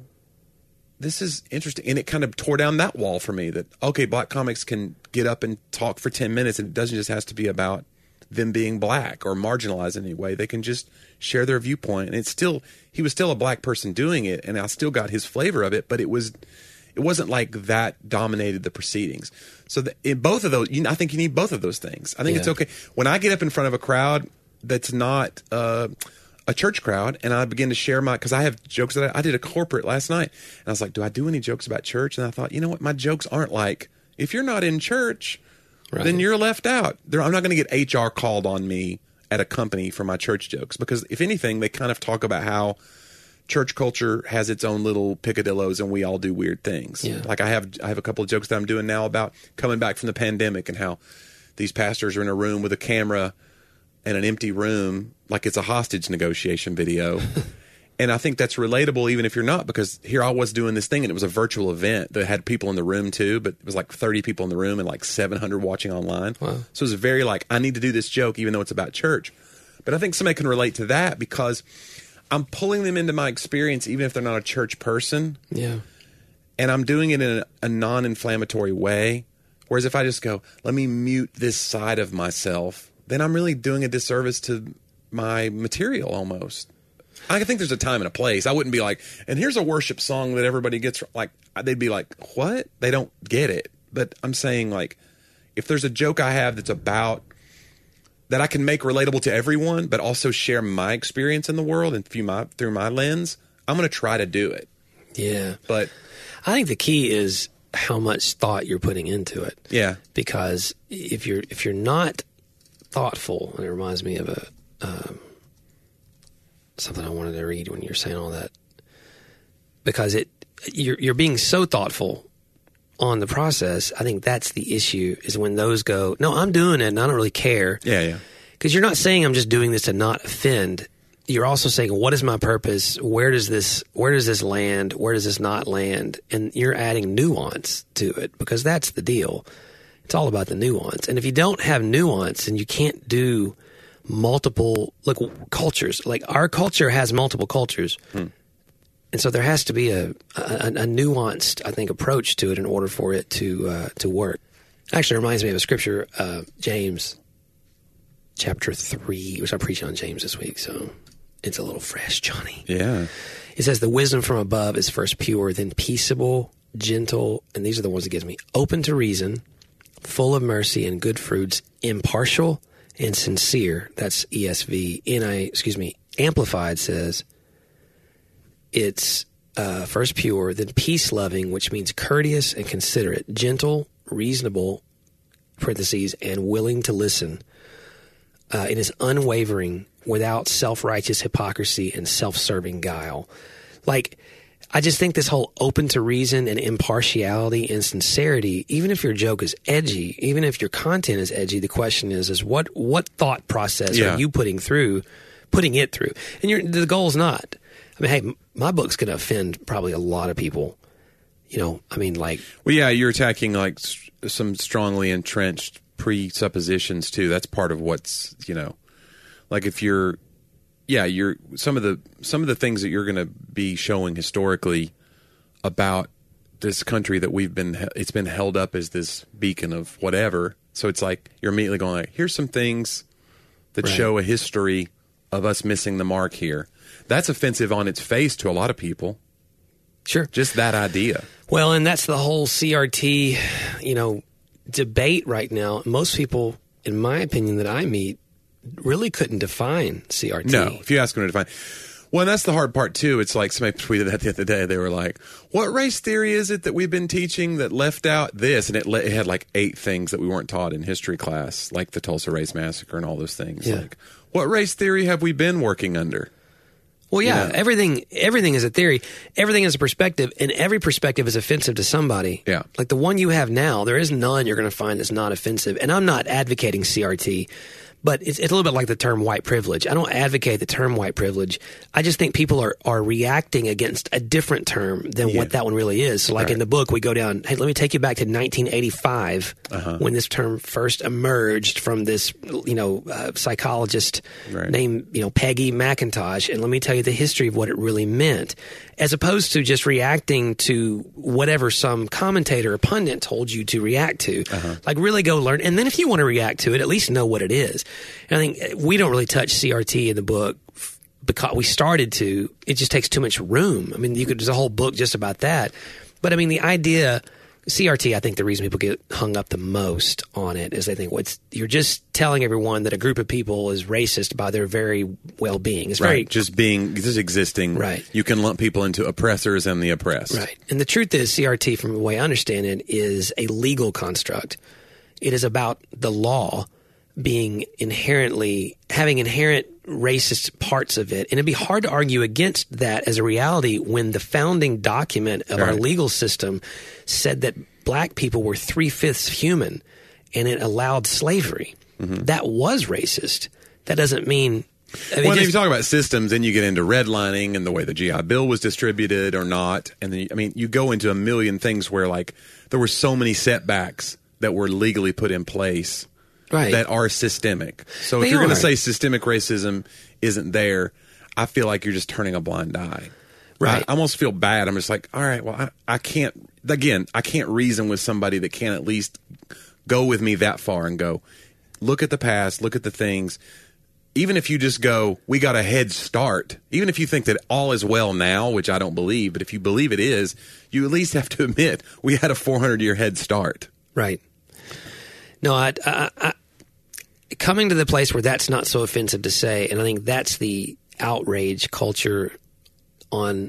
this is interesting. And it kind of tore down that wall for me that, okay, black comics can get up and talk for ten minutes, and it doesn't just have to be about them being black or marginalized in any way. They can just share their viewpoint. And it's still, he was still a black person doing it, and I still got his flavor of it, but it was, it wasn't like that dominated the proceedings. So the, in both of those, you know, I think you need both of those things. I think Yeah. it's okay. When I get up in front of a crowd that's not uh, a church crowd, and I begin to share my, because I have jokes that I, I did a corporate last night, and I was like, do I do any jokes about church? And I thought, you know what? My jokes aren't like, if you're not in church, Right. then you're left out. There, I'm not going to get H R called on me at a company for my church jokes, because if anything, they kind of talk about how church culture has its own little picadillos and we all do weird things. Yeah. Like I have, I have a couple of jokes that I'm doing now about coming back from the pandemic and how these pastors are in a room with a camera and an empty room, like it's a hostage negotiation video. And I think that's relatable even if you're not, because here I was doing this thing and it was a virtual event that had people in the room too, but it was like thirty people in the room and like seven hundred watching online. Wow. So it was very like, I need to do this joke even though it's about church. But I think somebody can relate to that because I'm pulling them into my experience even if they're not a church person. Yeah. And I'm doing it in a, a non-inflammatory way. Whereas if I just go, let me mute this side of myself, then I'm really doing a disservice to my material almost. I think there's a time and a place. I wouldn't be like, and here's a worship song that everybody gets, like, they'd be like, what? They don't get it. But I'm saying, like, if there's a joke I have that's about, that I can make relatable to everyone, but also share my experience in the world and through my, through my lens, I'm going to try to do it. Yeah. But I think the key is how much thought you're putting into it. yeah, Because if you're if you're not thoughtful, and it reminds me of a um, something I wanted to read when you were saying all that, because it you're you're being so thoughtful on the process. I think that's the issue, is when those go, no, I'm doing it and I don't really care. yeah, yeah. Because you're not saying I'm just doing this to not offend. You're also saying, what is my purpose? Where does this where does this land? Where does this not land? And you're adding nuance to it, because that's the deal. It's all about the nuance. And if you don't have nuance, and you can't do multiple, like, cultures, like our culture has multiple cultures. Hmm. And so there has to be a, a, a nuanced, I think, approach to it in order for it to uh, to work. Actually, it reminds me of a scripture, uh, James chapter three, which I'm preaching on James this week, so it's a little fresh, Johnny. Yeah. It says, the wisdom from above is first pure, then peaceable, gentle, and these are the ones it gives me, open to reason, full of mercy and good fruits, impartial and sincere. That's E S V. N I, excuse me, Amplified says it's uh, first pure, then peace-loving, which means courteous and considerate, gentle, reasonable, parentheses, and willing to listen. Uh, it is unwavering, without self-righteous hypocrisy and self-serving guile. Like, I just think this whole open to reason and impartiality and sincerity, even if your joke is edgy, even if your content is edgy, the question is, is what, what thought process Yeah. are you putting through, putting it through? And you're, the goal is not, I mean, hey, my book's going to offend probably a lot of people. You know, I mean, like, Well, yeah, you're attacking like s- some strongly entrenched presuppositions too. That's part of what's, you know, like if you're, yeah, you're some of the some of the things that you're going to be showing historically about this country that we've been he- it's been held up as this beacon of whatever. So it's like you're immediately going like, here's some things that Right. show a history of us missing the mark here. That's offensive on its face to a lot of people. sure. Just that idea. Well, and that's the whole C R T, you know, debate right now. Most people, in my opinion, that I meet really couldn't define C R T. No, if you ask them to define. Well, and that's the hard part, too. It's like somebody tweeted that the other day. They were like, what race theory is it that we've been teaching that left out this? And it, le- it had like eight things that we weren't taught in history class, like the Tulsa Race Massacre and all those things. Yeah. Like, what race theory have we been working under? Well, yeah, Yeah. everything everything is a theory. Everything is a perspective, and every perspective is offensive to somebody. Yeah. Like the one you have now, there is none you're going to find that's not offensive. And I'm not advocating C R T, but it's, it's a little bit like the term white privilege. I don't advocate the term white privilege. I just think people are, are reacting against a different term than Yeah. what that one really is. So like Right. in the book, we go down, hey, let me take you back to nineteen eighty-five Uh-huh. when this term first emerged from this, you know, uh, psychologist Right. named, you know, Peggy McIntosh. And let me tell you the history of what it really meant, as opposed to just reacting to whatever some commentator or pundit told you to react to. Uh-huh. Like really go learn. And then if you want to react to it, at least know what it is. And I think we don't really touch C R T in the book because we started to. It just takes too much room. I mean, you could, there's a whole book just about that. But I mean, the idea, C R T, I think the reason people get hung up the most on it is they think, well, it's, you're just telling everyone that a group of people is racist by their very well-being. It's very Right. Just being, just existing. Right. You can lump people into oppressors and the oppressed. Right. And the truth is, C R T, from the way I understand it, is a legal construct. It is about the law being inherently, having inherent racist parts of it. And it'd be hard to argue against that as a reality when the founding document of our Right. legal system said that black people were three-fifths human and it allowed slavery. That was racist. That doesn't mean... I mean, Well, and if just- you talk about systems, then you get into redlining and the way the G I Bill was distributed or not. And then, I mean, you go into a million things where, like, there were so many setbacks that were legally put in place Right. that are systemic. So if They you're going are. to say systemic racism isn't there, I feel like you're just turning a blind eye. Right. I almost feel bad. I'm just like, all right, well, I, I can't, again, I can't reason with somebody that can't at least go with me that far and go, look at the past, look at the things. Even if you just go, we got a head start, even if you think that all is well now, which I don't believe, but if you believe it is, you at least have to admit we had a four hundred year head start. Right. No, I, I, I, coming to the place where that's not so offensive to say, and I think that's the outrage culture on.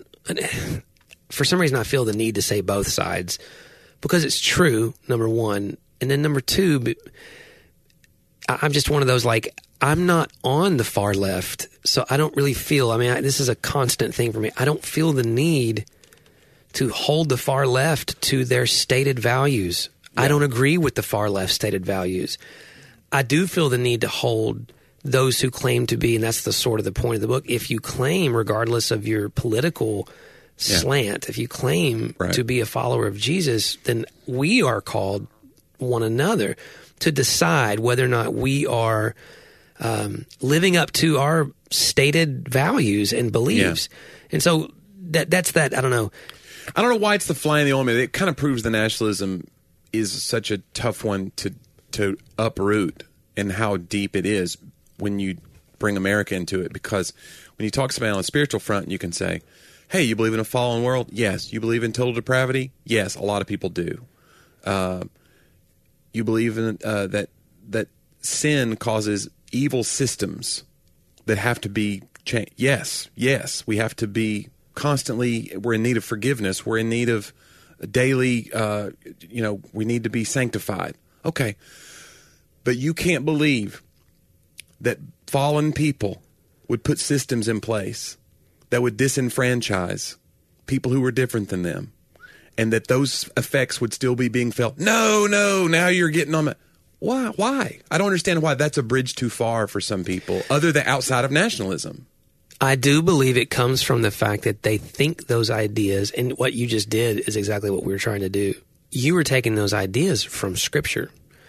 For some reason, I feel the need to say both sides because it's true. Number one, and then number two, b- I- I'm just one of those like I'm not on the far left, so I don't really feel. I mean, I, this is a constant thing for me. I don't feel the need to hold the far left to their stated values. I don't agree with the far left stated values. I do feel the need to hold those who claim to be, and that's the sort of the point of the book. If you claim, regardless of your political Yeah. slant, if you claim Right. to be a follower of Jesus, then we are called one another to decide whether or not we are um, living up to our stated values and beliefs. And so that that's that. I don't know. I don't know why it's the fly in the ointment. It kind of proves the nationalism is such a tough one to to uproot and how deep it is when you bring America into it. Because when you talk to somebody on a spiritual front, you can say, hey, you believe in a fallen world? Yes. You believe in total depravity? Yes, a lot of people do. Uh, you believe in uh, that that sin causes evil systems that have to be changed? Yes, yes. We have to be constantly, we're in need of forgiveness. We're in need of daily, uh, you know, we need to be sanctified. Okay. But you can't believe that fallen people would put systems in place that would disenfranchise people who were different than them, and that those effects would still be being felt. No, no, now you're getting on my... Why? Why? I don't understand why that's a bridge too far for some people, other than outside of nationalism. I do believe it comes from the fact that they think those ideas, and what you just did is exactly what we were trying to do. You were taking those ideas from Scripture.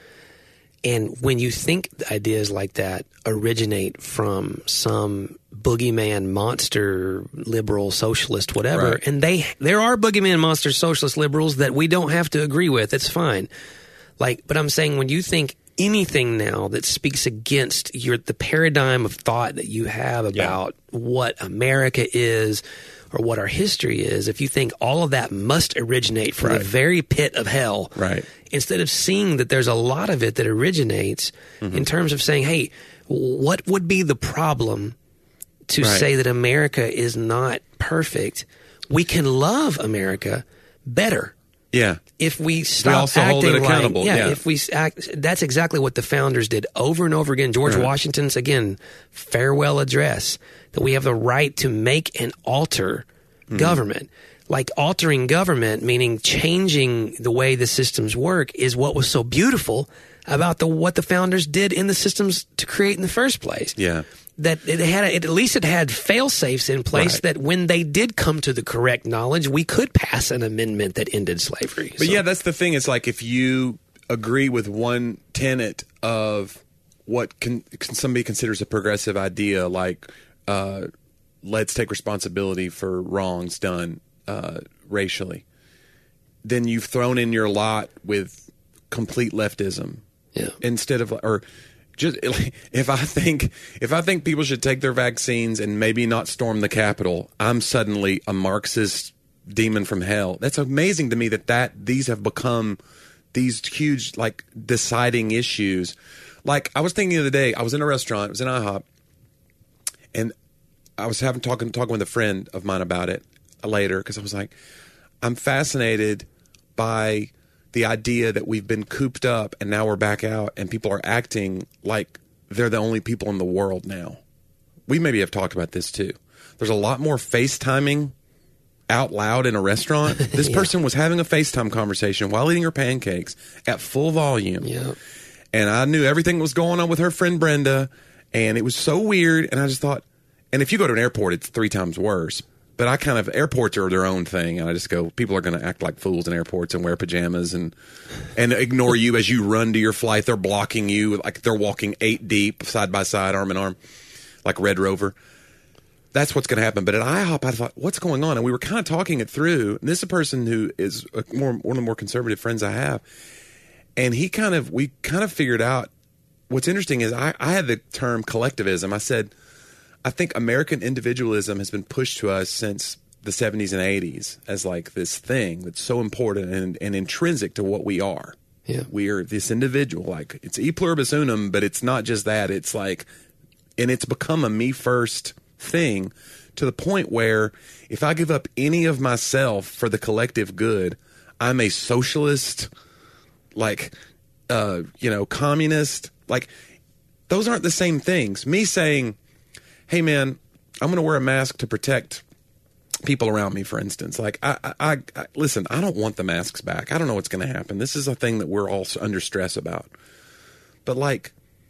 And when you think ideas like that originate from some boogeyman, monster, liberal, socialist, whatever, Right. and they there are boogeyman, monster, socialist, liberals that we don't have to agree with. It's fine. Like, but I'm saying when you think anything now that speaks against your the paradigm of thought that you have about Yeah. what America is or what our history is, if you think all of that must originate from Right. the very pit of hell, Right. instead of seeing that there's a lot of it that originates Mm-hmm. in terms of saying, hey, what would be the problem to Right. say that America is not perfect? We can love America better. Yeah. If we stop also acting hold it accountable, like, yeah, yeah. if we act, that's exactly what the founders did over and over again. George Right. Washington's, again, farewell address, that we have the right to make and alter Mm-hmm. government. Like altering government, meaning changing the way the systems work, is what was so beautiful about the what the founders did in the systems to create in the first place. Yeah. That it had, it, at least it had fail safes in place Right. that when they did come to the correct knowledge, we could pass an amendment that ended slavery. But So- yeah, that's the thing. It's like if you agree with one tenet of what can, can somebody considers a progressive idea, like uh, let's take responsibility for wrongs done uh, racially, then you've thrown in your lot with complete leftism. Yeah. Instead of or just if I think if I think people should take their vaccines and maybe not storm the Capitol, I'm suddenly a Marxist demon from hell. That's amazing to me that that these have become these huge like deciding issues. Like I was thinking the other day, I was in a restaurant, it was in IHOP, and I was having talking talking with a friend of mine about it later because I was like, I'm fascinated by the idea that we've been cooped up and now we're back out and people are acting like they're the only people in the world now. We maybe have talked about this too. There's a lot more FaceTiming out loud in a restaurant. This Yeah. person was having a FaceTime conversation while eating her pancakes at full volume. Yeah. And I knew everything was going on with her friend Brenda, and it was so weird. And I just thought, and if you go to an airport, it's three times worse. But I kind of, airports are their own thing. And I just go, people are going to act like fools in airports and wear pajamas and and ignore you as you run to your flight. They're blocking you like they're walking eight deep, side by side, arm in arm, like Red Rover. That's what's going to happen. But at IHOP, I thought, what's going on? And we were kind of talking it through. And this is a person who is a more, one of the more conservative friends I have. And he kind of, we kind of figured out, what's interesting is I, I had the term collectivism. I said, I think American individualism has been pushed to us since the seventies and eighties as like this thing that's so important and, and intrinsic to what we are. Yeah. We are this individual, like it's e pluribus unum, but it's not just that. It's like, and it's become a me first thing to the point where if I give up any of myself for the collective good, I'm a socialist, like, uh, you know, communist. Like, those aren't the same things. Me saying, hey, man, I'm going to wear a mask to protect people around me, for instance. Like, I, I, I listen, I don't want the masks back. I don't know what's going to happen. This is a thing that we're all under stress about. But, like,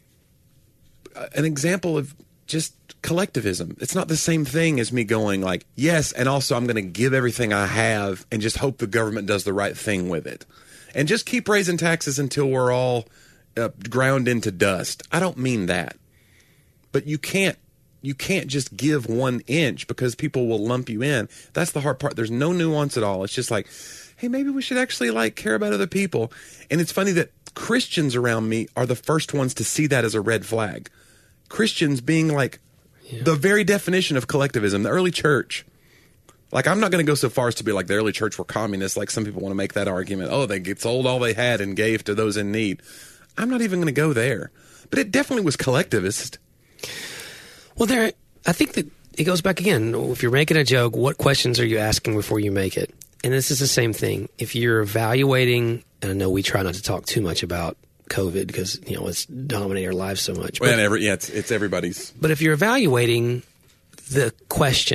an example of just collectivism. It's not the same thing as me going, like, yes, and also I'm going to give everything I have and just hope the government does the right thing with it. And just keep raising taxes until we're all uh, ground into dust. I don't mean that. But you can't You can't just give one inch because people will lump you in. That's the hard part. There's no nuance at all. It's just like, hey, maybe we should actually like care about other people. And it's funny that Christians around me are the first ones to see that as a red flag. Christians being like yeah. the very definition of collectivism, the early church. Like, I'm not going to go so far as to be like the early church were communists. Like some people want to make that argument. Oh, they sold all they had and gave to those in need. I'm not even going to go there. But it definitely was collectivist. Well, there, I think that it goes back again. If you're making a joke, what questions are you asking before you make it? And this is the same thing. If you're evaluating, and I know we try not to talk too much about COVID because, you know, it's dominated our lives so much. Well, But, every, yeah, it's, it's everybody's. but if you're evaluating the question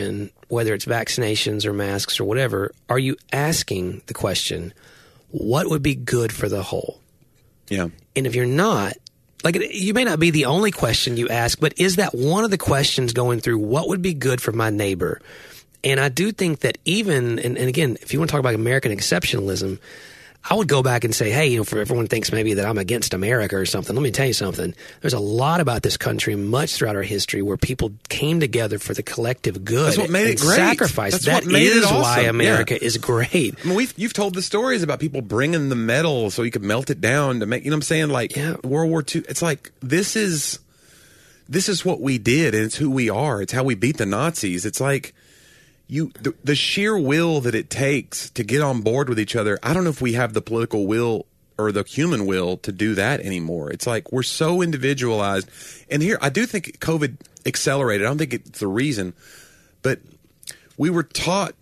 whether it's vaccinations or masks or whatever, are you asking the question, what would be good for the whole? Yeah. And if you're not, like, you may not be the only question you ask, but is that one of the questions going through what would be good for my neighbor? And I do think that even, and, and again, if you want to talk about American exceptionalism, I would go back and say, hey, you know, for everyone thinks maybe that I'm against America or something. Let me tell you something. There's a lot about this country, much throughout our history, where people came together for the collective good. That's what made it and great. Sacrifice. That's that what made is it awesome. why America Yeah. is great. I mean, we've, you've told the stories about people bringing the metal so you could melt it down to make, you know what I'm saying? Like Yeah. World War Two. It's like, this is, this is what we did, and it's who we are. It's how we beat the Nazis. It's like, You the, the sheer will that it takes to get on board with each other. I don't know if we have the political will or the human will to do that anymore. It's like we're so individualized. And here, I do think COVID accelerated. I don't think it's the reason, but we were taught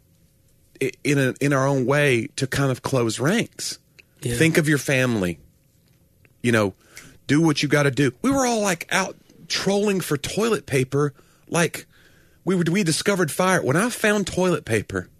in a, in our own way to kind of close ranks. Yeah. Think of your family. You know, do what you got to do. We were all like out trolling for toilet paper, like. We were, we discovered fire. When I found toilet paper,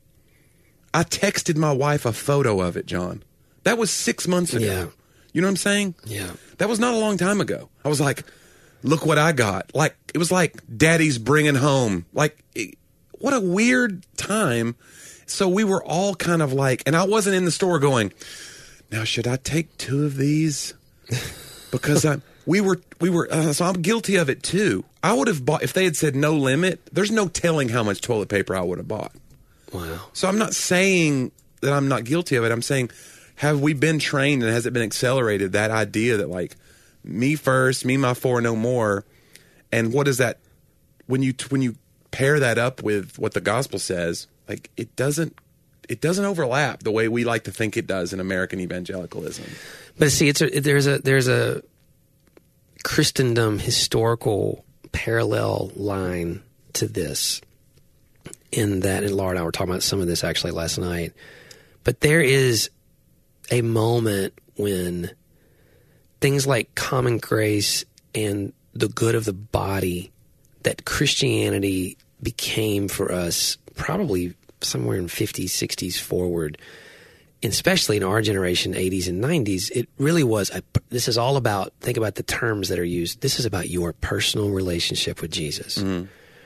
I texted my wife a photo of it, John. That was six months ago. Yeah. You know what I'm saying? Yeah. That was not a long time ago. I was like, look what I got. Like, it was like Daddy's bringing home. Like, it, what a weird time. So we were all kind of like, and I wasn't in the store going, now should I take two of these? Because I'm... We were, we were, uh, so I'm guilty of it too. I would have bought, if they had said no limit, there's no telling how much toilet paper I would have bought. Wow. So I'm not saying that I'm not guilty of it. I'm saying, have we been trained and has it been accelerated, that idea that like, me first, me, my four, no more. And what is that, when you, when you pair that up with what the gospel says, like it doesn't, it doesn't overlap the way we like to think it does in American evangelicalism. But see, it's a, there's a, there's a, Christendom historical parallel line to this, in that, and Laura and I were talking about some of this actually last night, but there is a moment when things like common grace and the good of the body that Christianity became for us probably somewhere in fifties, sixties forward, especially in our generation, eighties and nineties, it really was, a, this is all about, think about the terms that are used. This is about your personal relationship with Jesus. Mm-hmm.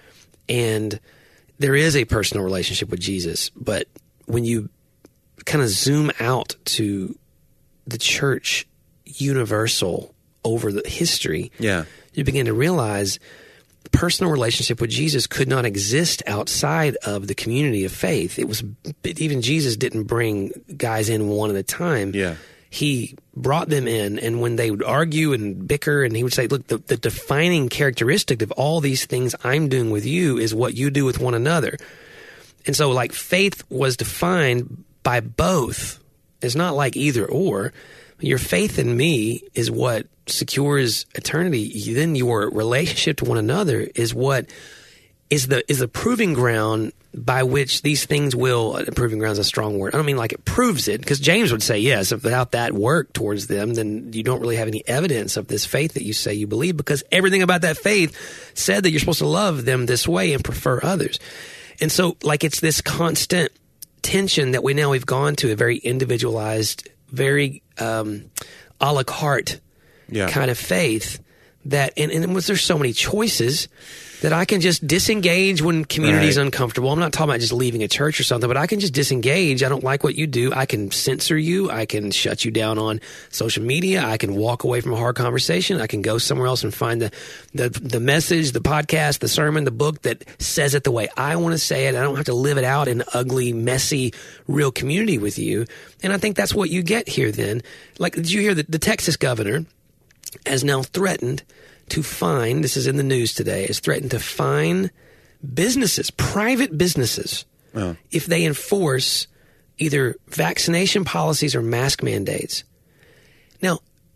And there is a personal relationship with Jesus, but when you kind of zoom out to the church universal over the history, yeah, you begin to realize personal relationship with Jesus could not exist outside of the community of faith. It was, even Jesus didn't bring guys in one at a time. Yeah. He brought them in, and when they would argue and bicker, and he would say, look, the, the defining characteristic of all these things I'm doing with you is what you do with one another. And so, like, faith was defined by both. It's not like either or. Your faith in me is what secures eternity. Then your relationship to one another is what is the is the proving ground by which these things will. Proving ground is a strong word. I don't mean like it proves it, because James would say yes. If without that work towards them, then you don't really have any evidence of this faith that you say you believe, because everything about that faith said that you're supposed to love them this way and prefer others. And so, like, it's this constant tension that we now we've gone to a very individualized, very um, a la carte yeah. kind of faith that, and, and there's so many choices that I can just disengage when community is right. uncomfortable. I'm not talking about just leaving a church or something, but I can just disengage. I don't like what you do. I can censor you. I can shut you down on social media. I can walk away from a hard conversation. I can go somewhere else and find the, the, the message, the podcast, the sermon, the book that says it the way I want to say it. I don't have to live it out in ugly, messy, real community with you. And I think that's what you get here then. Like, did you hear that the Texas governor has now threatened to fine, this is in the news today, has threatened to fine businesses, private businesses, oh. if they enforce either vaccination policies or mask mandates. Now,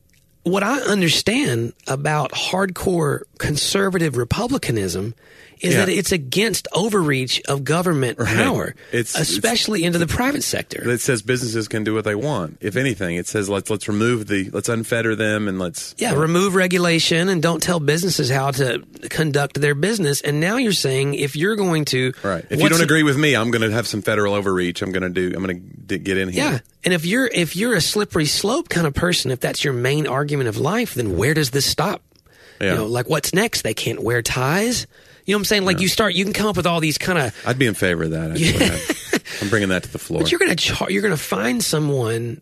what I understand about hardcore conservative republicanism is Yeah. that it's against overreach of government Right. power, It's- especially into the private sector. It says businesses can do what they want. If anything, it says let's let's remove the let's unfetter them and let's Yeah, remove regulation and don't tell businesses how to conduct their business. And now you're saying if you're going to right. If you what's- don't agree with me, I'm going to have some federal overreach. I'm going to do. I'm going to get in here. Yeah, and if you're if you're a slippery slope kind of person, if that's your main argument of life, then where does this stop? Yeah. You know, like what's next? They can't wear ties. You know what I'm saying? Like you start, you can come up with all these kind of. I'd be in favor of that. Actually. I'm bringing that to the floor. But you're gonna char- you're gonna find someone.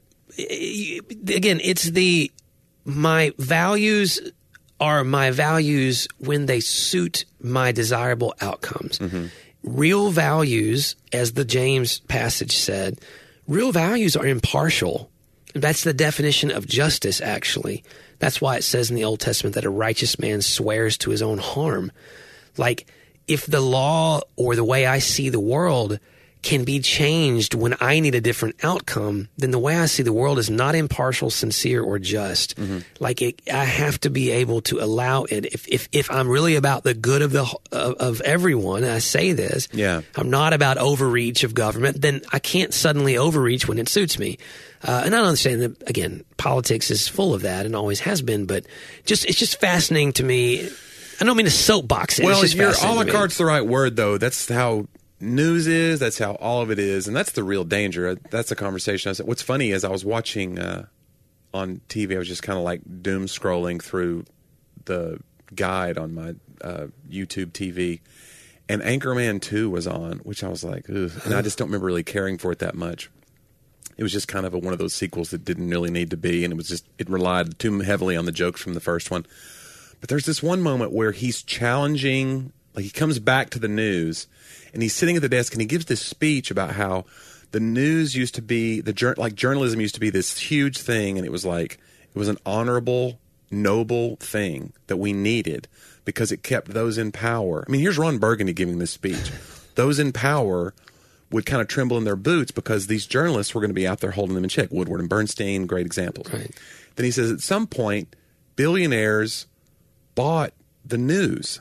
Again, it's the my values are my values when they suit my desirable outcomes. Mm-hmm. Real values, as the James passage said, real values are impartial. That's the definition of justice, actually. That's why it says in the Old Testament that a righteous man swears to his own harm. Like, if the law or the way I see the world can be changed when I need a different outcome, then the way I see the world is not impartial, sincere, or just. Mm-hmm. Like, it, I have to be able to allow it. If if, if I'm really about the good of the of, of everyone, and I say this, Yeah. I'm not about overreach of government, then I can't suddenly overreach when it suits me. Uh, and I don't understand that, again, politics is full of that and always has been, but just it's just fascinating to me. I don't mean to soapbox it. Well, it's just you're, a fascinating la to me. carte's the right word, though. That's how news is. That's how all of it is, and that's the real danger. That's a conversation. I said, what's funny is I was watching uh, on T V. I was just kind of like doom scrolling through the guide on my uh, YouTube T V, and Anchorman two was on, which I was like, ugh. And I just don't remember really caring for it that much. It was just kind of a, one of those sequels that didn't really need to be, and it was just it relied too heavily on the jokes from the first one. But there's this one moment where he's challenging, like he comes back to the news, and he's sitting at the desk, and he gives this speech about how the news used to be the like journalism used to be this huge thing, and it was like it was an honorable, noble thing that we needed because it kept those in power. I mean, here's Ron Burgundy giving this speech. Those in power would kind of tremble in their boots because these journalists were going to be out there holding them in check. Woodward and Bernstein, great examples. Right. Then he says at some point, billionaires bought the news.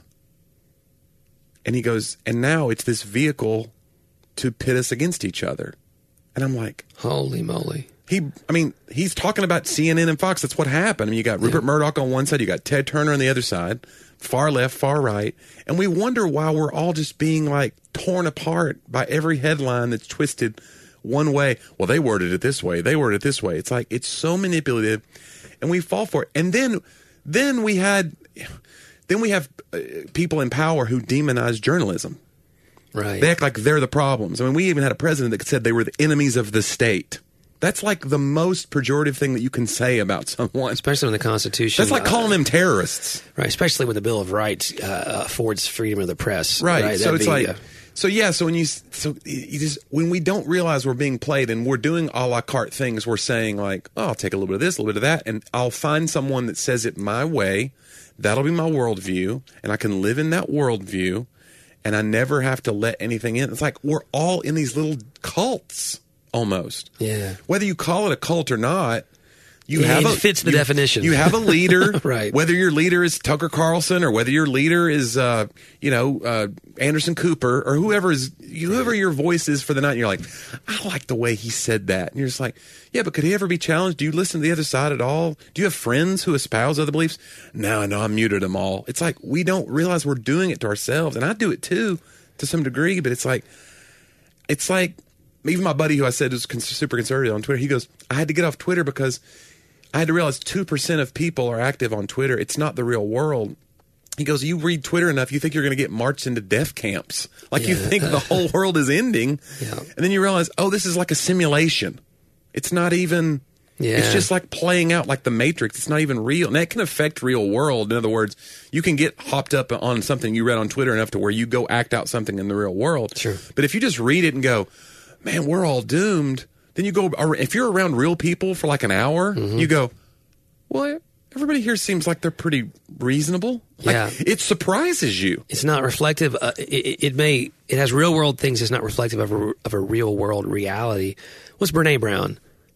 And he goes, and now it's this vehicle to pit us against each other. And I'm like, Holy moly. he, I mean, he's talking about C N N and Fox. That's what happened. I mean, you got Rupert Yeah. Murdoch on one side, you got Ted Turner on the other side, far left, far right. And we wonder why we're all just being like torn apart by every headline that's twisted one way. Well, they worded it this way. They worded it this way. It's like, it's so manipulative and we fall for it. And then, then we had, then we have uh, people in power who demonize journalism. Right. They act like they're the problems. I mean, we even had a president that said they were the enemies of the state. That's like the most pejorative thing that you can say about someone. Especially when the Constitution. That's like calling uh, them terrorists. Right. Especially when the Bill of Rights uh, affords freedom of the press. Right. So That'd it's be, like, uh, so yeah, so when you, so you just, when we don't realize we're being played and we're doing a la carte things, we're saying like, oh, I'll take a little bit of this, a little bit of that, and I'll find someone that says it my way. That'll be my worldview, and I can live in that worldview, and I never have to let anything in. It's like we're all in these little cults almost. Yeah. Whether you call it a cult or not, you Yeah, have it a, fits the you- definition. You have a leader, Right. Whether your leader is Tucker Carlson or whether your leader is, uh, you know, uh, Anderson Cooper or whoever is, whoever your voice is for the night. And you're like, I like the way he said that. And you're just like, yeah, but could he ever be challenged? Do you listen to the other side at all? Do you have friends who espouse other beliefs? No, no, I muted them all. It's like we don't realize we're doing it to ourselves, and I do it too, to some degree. But it's like, it's like even my buddy who I said is cons- super conservative on Twitter. He goes, I had to get off Twitter because I had to realize two percent of people are active on Twitter. It's not the real world. He goes, you read Twitter enough, you think you're going to get marched into death camps. Like you Yeah. think the whole world is ending. Yeah. And then you realize, oh, this is like a simulation. It's not even, Yeah. it's just like playing out like the Matrix. It's not even real. And that can affect real world. In other words, you can get hopped up on something you read on Twitter enough to where you go act out something in the real world. Sure. But if you just read it and go, man, we're all doomed. Then you go, if you're around real people for like an hour, Mm-hmm. you go, well, everybody here seems like they're pretty reasonable. Like, Yeah. it surprises you. It's not reflective. Uh, it, it may. It has real world things. It's not reflective of a, of a real world reality. What's Brene Brown?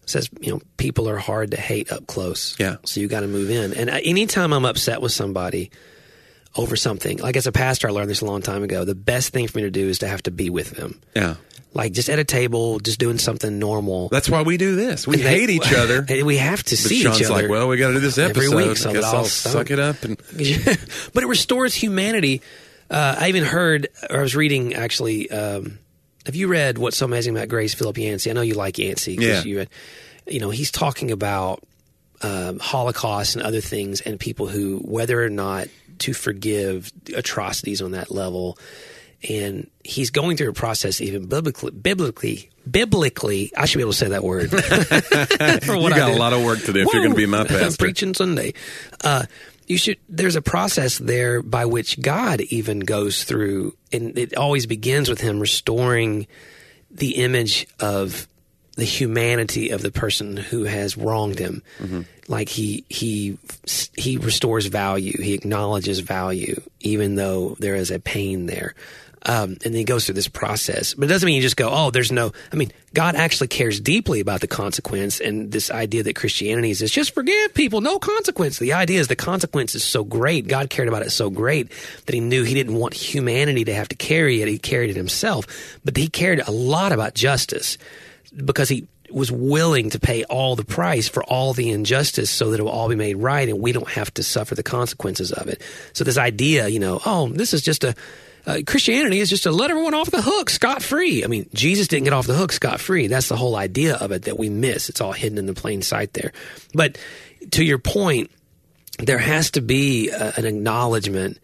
says, you know, people are hard to hate up close. Yeah. So you got to move in. And I, anytime I'm upset with somebody over something, like as a pastor, I learned this a long time ago. The best thing for me to do is to have to be with them. Yeah. Like just at a table, just doing something normal. That's why we do this. We And they- hate each other. And we have to But see Sean's each other. like, well, we got to do this every episode. week, so I guess that I'll I'll stop. suck it up. And But it restores humanity. Uh, I even heard, or I was reading actually, um, have you read What's So Amazing About Grace, Philip Yancey? I know you like Yancey. 'Cause Yeah. You, read, you know, he's talking about um, Holocaust and other things and people who, whether or not to forgive atrocities on that level. And he's going through a process even biblically, biblically, biblically, I should be able to say that word. For you what I got a do. lot of work to do if you're going to be my Woo! pastor. Preaching Sunday. Uh, you should. There's a process there by which God even goes through, and it always begins with Him restoring the image of the humanity of the person who has wronged Him. Mm-hmm. Like he he he restores value. He acknowledges value, even though there is a pain there. Um, and then he goes through this process. But it doesn't mean you just go, oh, there's no... I mean, God actually cares deeply about the consequence, and this idea that Christianity is just forgive people, no consequence. The idea is the consequence is so great, God cared about it so great, that he knew he didn't want humanity to have to carry it. He carried it himself. But he cared a lot about justice because he was willing to pay all the price for all the injustice so that it will all be made right and we don't have to suffer the consequences of it. So this idea, you know, oh, this is just a... Uh, Christianity is just to let everyone off the hook scot-free. I mean, Jesus didn't get off the hook scot-free. That's the whole idea of it that we miss. It's all hidden in the plain sight there. But to your point, there has to be a, an acknowledgement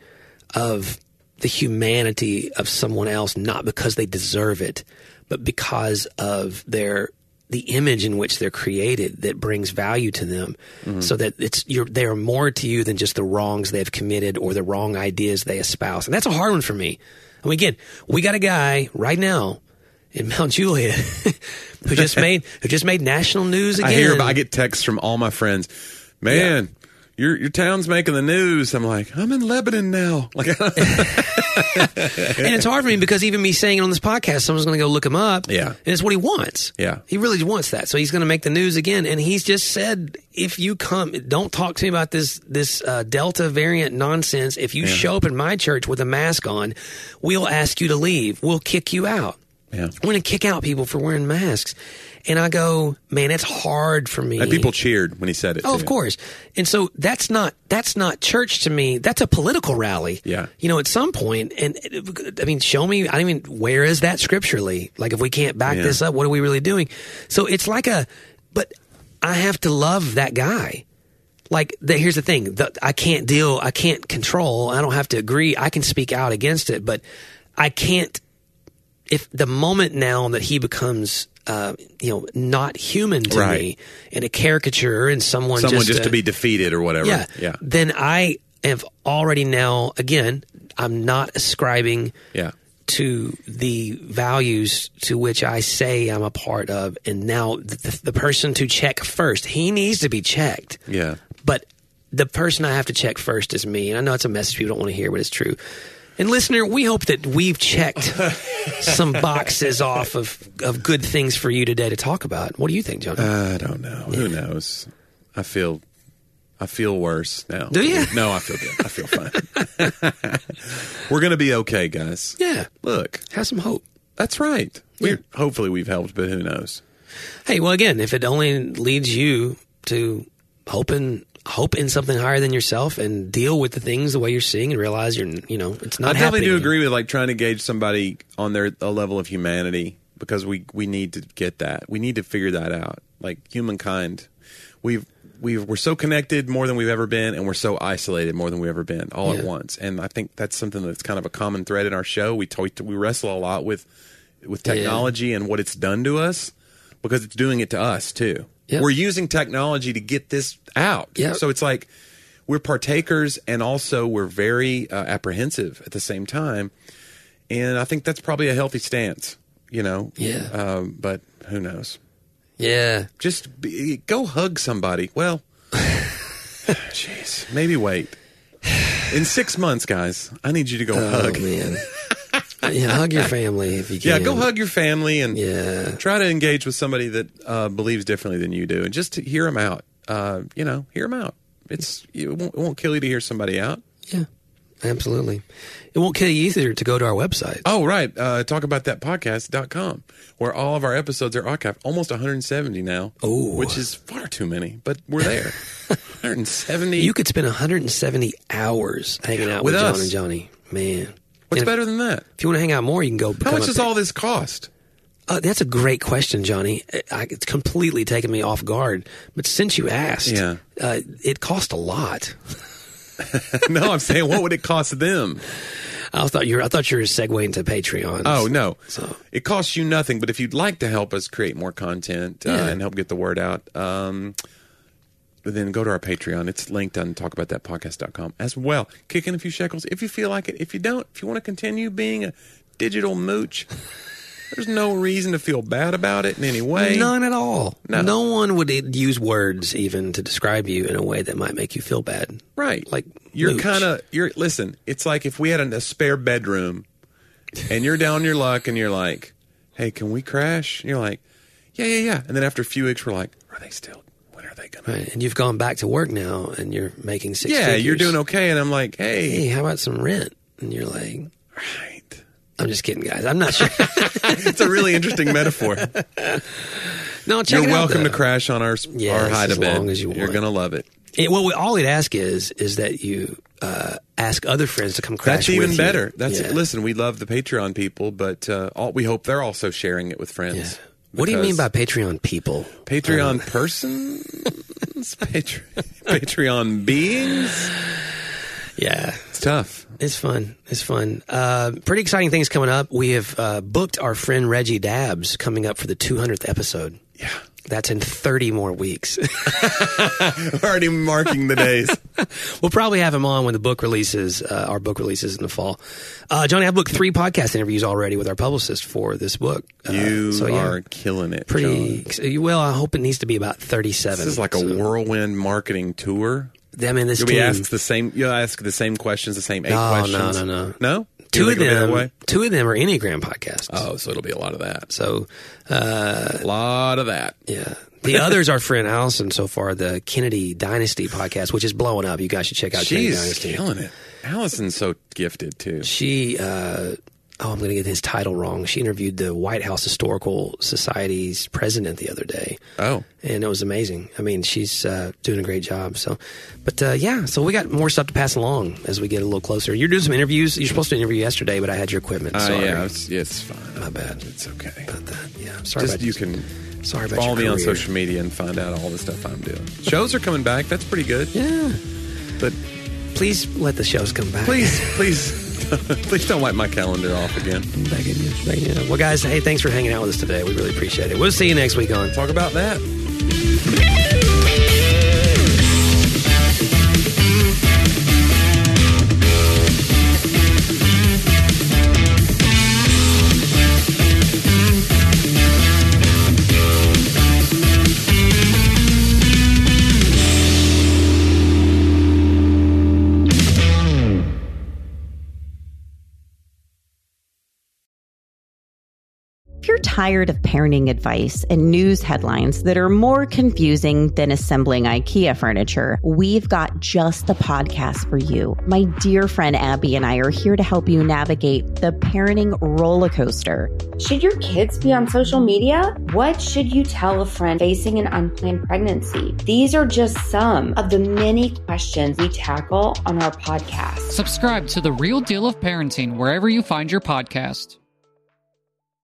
of the humanity of someone else, not because they deserve it, but because of their the image in which they're created that brings value to them, mm-hmm. so that it's you're they are more to you than just the wrongs they've committed or the wrong ideas they espouse. And that's a hard one for me. I mean, again, we got a guy right now in Mount Juliet who just made who just made national news again. I hear about, I get texts from all my friends. Man, yeah. your your town's making the news. I'm like, I'm in Lebanon now. Like, and it's hard for me because even me saying it on this podcast, someone's going to go look him up. Yeah, and it's what he wants. Yeah, he really wants that. So he's going to make the news again. And he's just said, if you come, don't talk to me about this this uh, Delta variant nonsense. If you yeah. show up in my church with a mask on, we'll ask you to leave. We'll kick you out. Yeah, we're going to kick out people for wearing masks. And I go, man, it's hard for me. And people cheered when he said it. Oh, too. of course. And so that's not that's not church to me. That's a political rally. Yeah. You know, at some point, and I mean, show me. I mean, where is that scripturally? Like, if we can't back yeah. this up, what are we really doing? So it's like a. But I have to love that guy. Like, the, here's the thing: the, I can't deal. I can't control. I don't have to agree. I can speak out against it, but I can't. If the moment now that he becomes. Uh, you know, not human to right. me, and a caricature, and someone, someone just, just uh, to be defeated or whatever. Yeah, yeah. Then I have already now. Again, I'm not ascribing yeah. to the values to which I say I'm a part of, and now the, the person to check first, he needs to be checked. Yeah, but the person I have to check first is me, and I know it's a message people don't want to hear, but it's true. And listener, we hope that we've checked some boxes off of, of good things for you today to talk about. What do you think, John? I don't know. Yeah. Who knows? I feel I feel worse now. Do you? No, I feel good. I feel fine. We're going to be okay, guys. Yeah. Look. Have some hope. That's right. Yeah. We're, hopefully we've helped, but who knows? Hey, well, again, if it only leads you to hoping... hope in something higher than yourself and deal with the things the way you're seeing and realize you're, you know, it's not I definitely happening. do agree with like trying to gauge somebody on their a level of humanity because we, we need to get that. We need to figure that out. Like humankind, we've we've we're so connected more than we've ever been, and we're so isolated more than we've ever been all yeah. at once. And I think that's something that's kind of a common thread in our show. We talk, we wrestle a lot with with technology yeah. and what it's done to us because it's doing it to us too. Yep. We're using technology to get this out. Yep. So it's like we're partakers and also we're very uh, apprehensive at the same time. And I think that's probably a healthy stance, you know. Yeah. Um, but who knows? Yeah. Just be, go hug somebody. Well, jeez, maybe wait. In six months, guys, I need you to go oh, hug. Man. Yeah, hug your family if you can. Yeah, go hug your family and Yeah. try to engage with somebody that uh, believes differently than you do, and just to hear them out. Uh, you know, hear them out. It's it won't, it won't kill you to hear somebody out. Yeah, absolutely. It won't kill you either to go to our website. Oh, right. Uh, talk about that podcast dot com, where all of our episodes are archived. Almost one hundred seventy now, Ooh. which is far too many, but we're there. one hundred seventy. You could spend one hundred seventy hours hanging out with, With John us. and Johnny. Man. What's And better if, than that? If you want to hang out more, you can go How become much a does pa- all this cost? Uh, that's a great question, Johnny. I, it's completely taken me off guard. But since you asked, Yeah. uh, it cost a lot. No, I'm saying, what would it cost them? I thought you were, I thought you were segueing to Patreon. Oh, no. So- It costs you nothing, but if you'd like to help us create more content uh, Yeah. and help get the word out, um, then go to our Patreon. It's linked on talk about that podcast dot com as well. Kick in a few shekels if you feel like it. If you don't, if you want to continue being a digital mooch, there's no reason to feel bad about it in any way. None at all. No. No one would use words even to describe you in a way that might make you feel bad. Right. Like, you're mooch. kind of, you're, listen, it's like if we had a, a spare bedroom and you're down your luck and you're like, hey, can we crash? And you're like, yeah, yeah, yeah. And then after a few weeks, we're like, are they still, when are they going to? Right. And you've gone back to work now and you're making six Yeah, figures. you're doing okay. And I'm like, hey, Hey, how about some rent? And you're like, right. I'm just kidding, guys. I'm not sure. It's a really interesting metaphor. No, check You're it out, welcome though. to crash on our, Yes, our hide as a bed. long as you You're want. going to love it. It, well, we, all we'd ask is is that you uh, ask other friends to come crash That's even with better. you. That's Yeah. Listen, we love the Patreon people, but uh, all, we hope they're also sharing it with friends. Yeah. What do you mean by Patreon people? Patreon persons? Patre- Patreon beings? Yeah. It's tough. It's fun. It's fun. Uh, pretty exciting things coming up. We have uh, booked our friend Reggie Dabbs coming up for the two hundredth episode. Yeah. That's in thirty more weeks. We're already marking the days. We'll probably have him on when the book releases, uh, our book releases in the fall. Uh, Johnny, I've booked three podcast interviews already with our publicist for this book. Uh, You so, yeah, are killing it, pretty. John. Well, I hope it needs to be about thirty-seven. This is like a So, whirlwind marketing tour. I mean, this Do team. we ask the same? You ask the same questions, the same eight No, no, questions? no, no. No. Two You of think it'll be that them. way? Two of them are Enneagram podcasts. Oh, so it'll be a lot of that. So, uh, A lot of that. yeah. The others are friend Allison so far, the Kennedy Dynasty podcast, which is blowing up. You guys should check out Kennedy She's Dynasty. killing it. Allison's so gifted too. She, uh, oh, I'm going to get his title wrong. She interviewed the White House Historical Society's president the other day. Oh, And it was amazing. I mean, she's uh, doing a great job. So, but uh, yeah, so we got more stuff to pass along as we get a little closer. You're doing some interviews. You're supposed to interview yesterday, but I had your equipment. uh, Sorry. yeah, it's, it's fine. My bad. It's okay. About that. Yeah, I'm sorry Just about you can Sorry about follow your me on career. social media and find out all the stuff I'm doing. Shows are coming back. That's pretty good. Yeah. But Please let the shows come back. please, please, please don't wipe my calendar off again. Begging you, begging you. Well, guys, hey, thanks for hanging out with us today. We really appreciate it. We'll see you next week on Talk about that. If you're tired of parenting advice and news headlines that are more confusing than assembling IKEA furniture, we've got just the podcast for you. My dear friend Abby and I are here to help you navigate the parenting roller coaster. Should your kids be on social media? What should you tell a friend facing an unplanned pregnancy? These are just some of the many questions we tackle on our podcast. Subscribe to The Real Deal of Parenting wherever you find your podcast.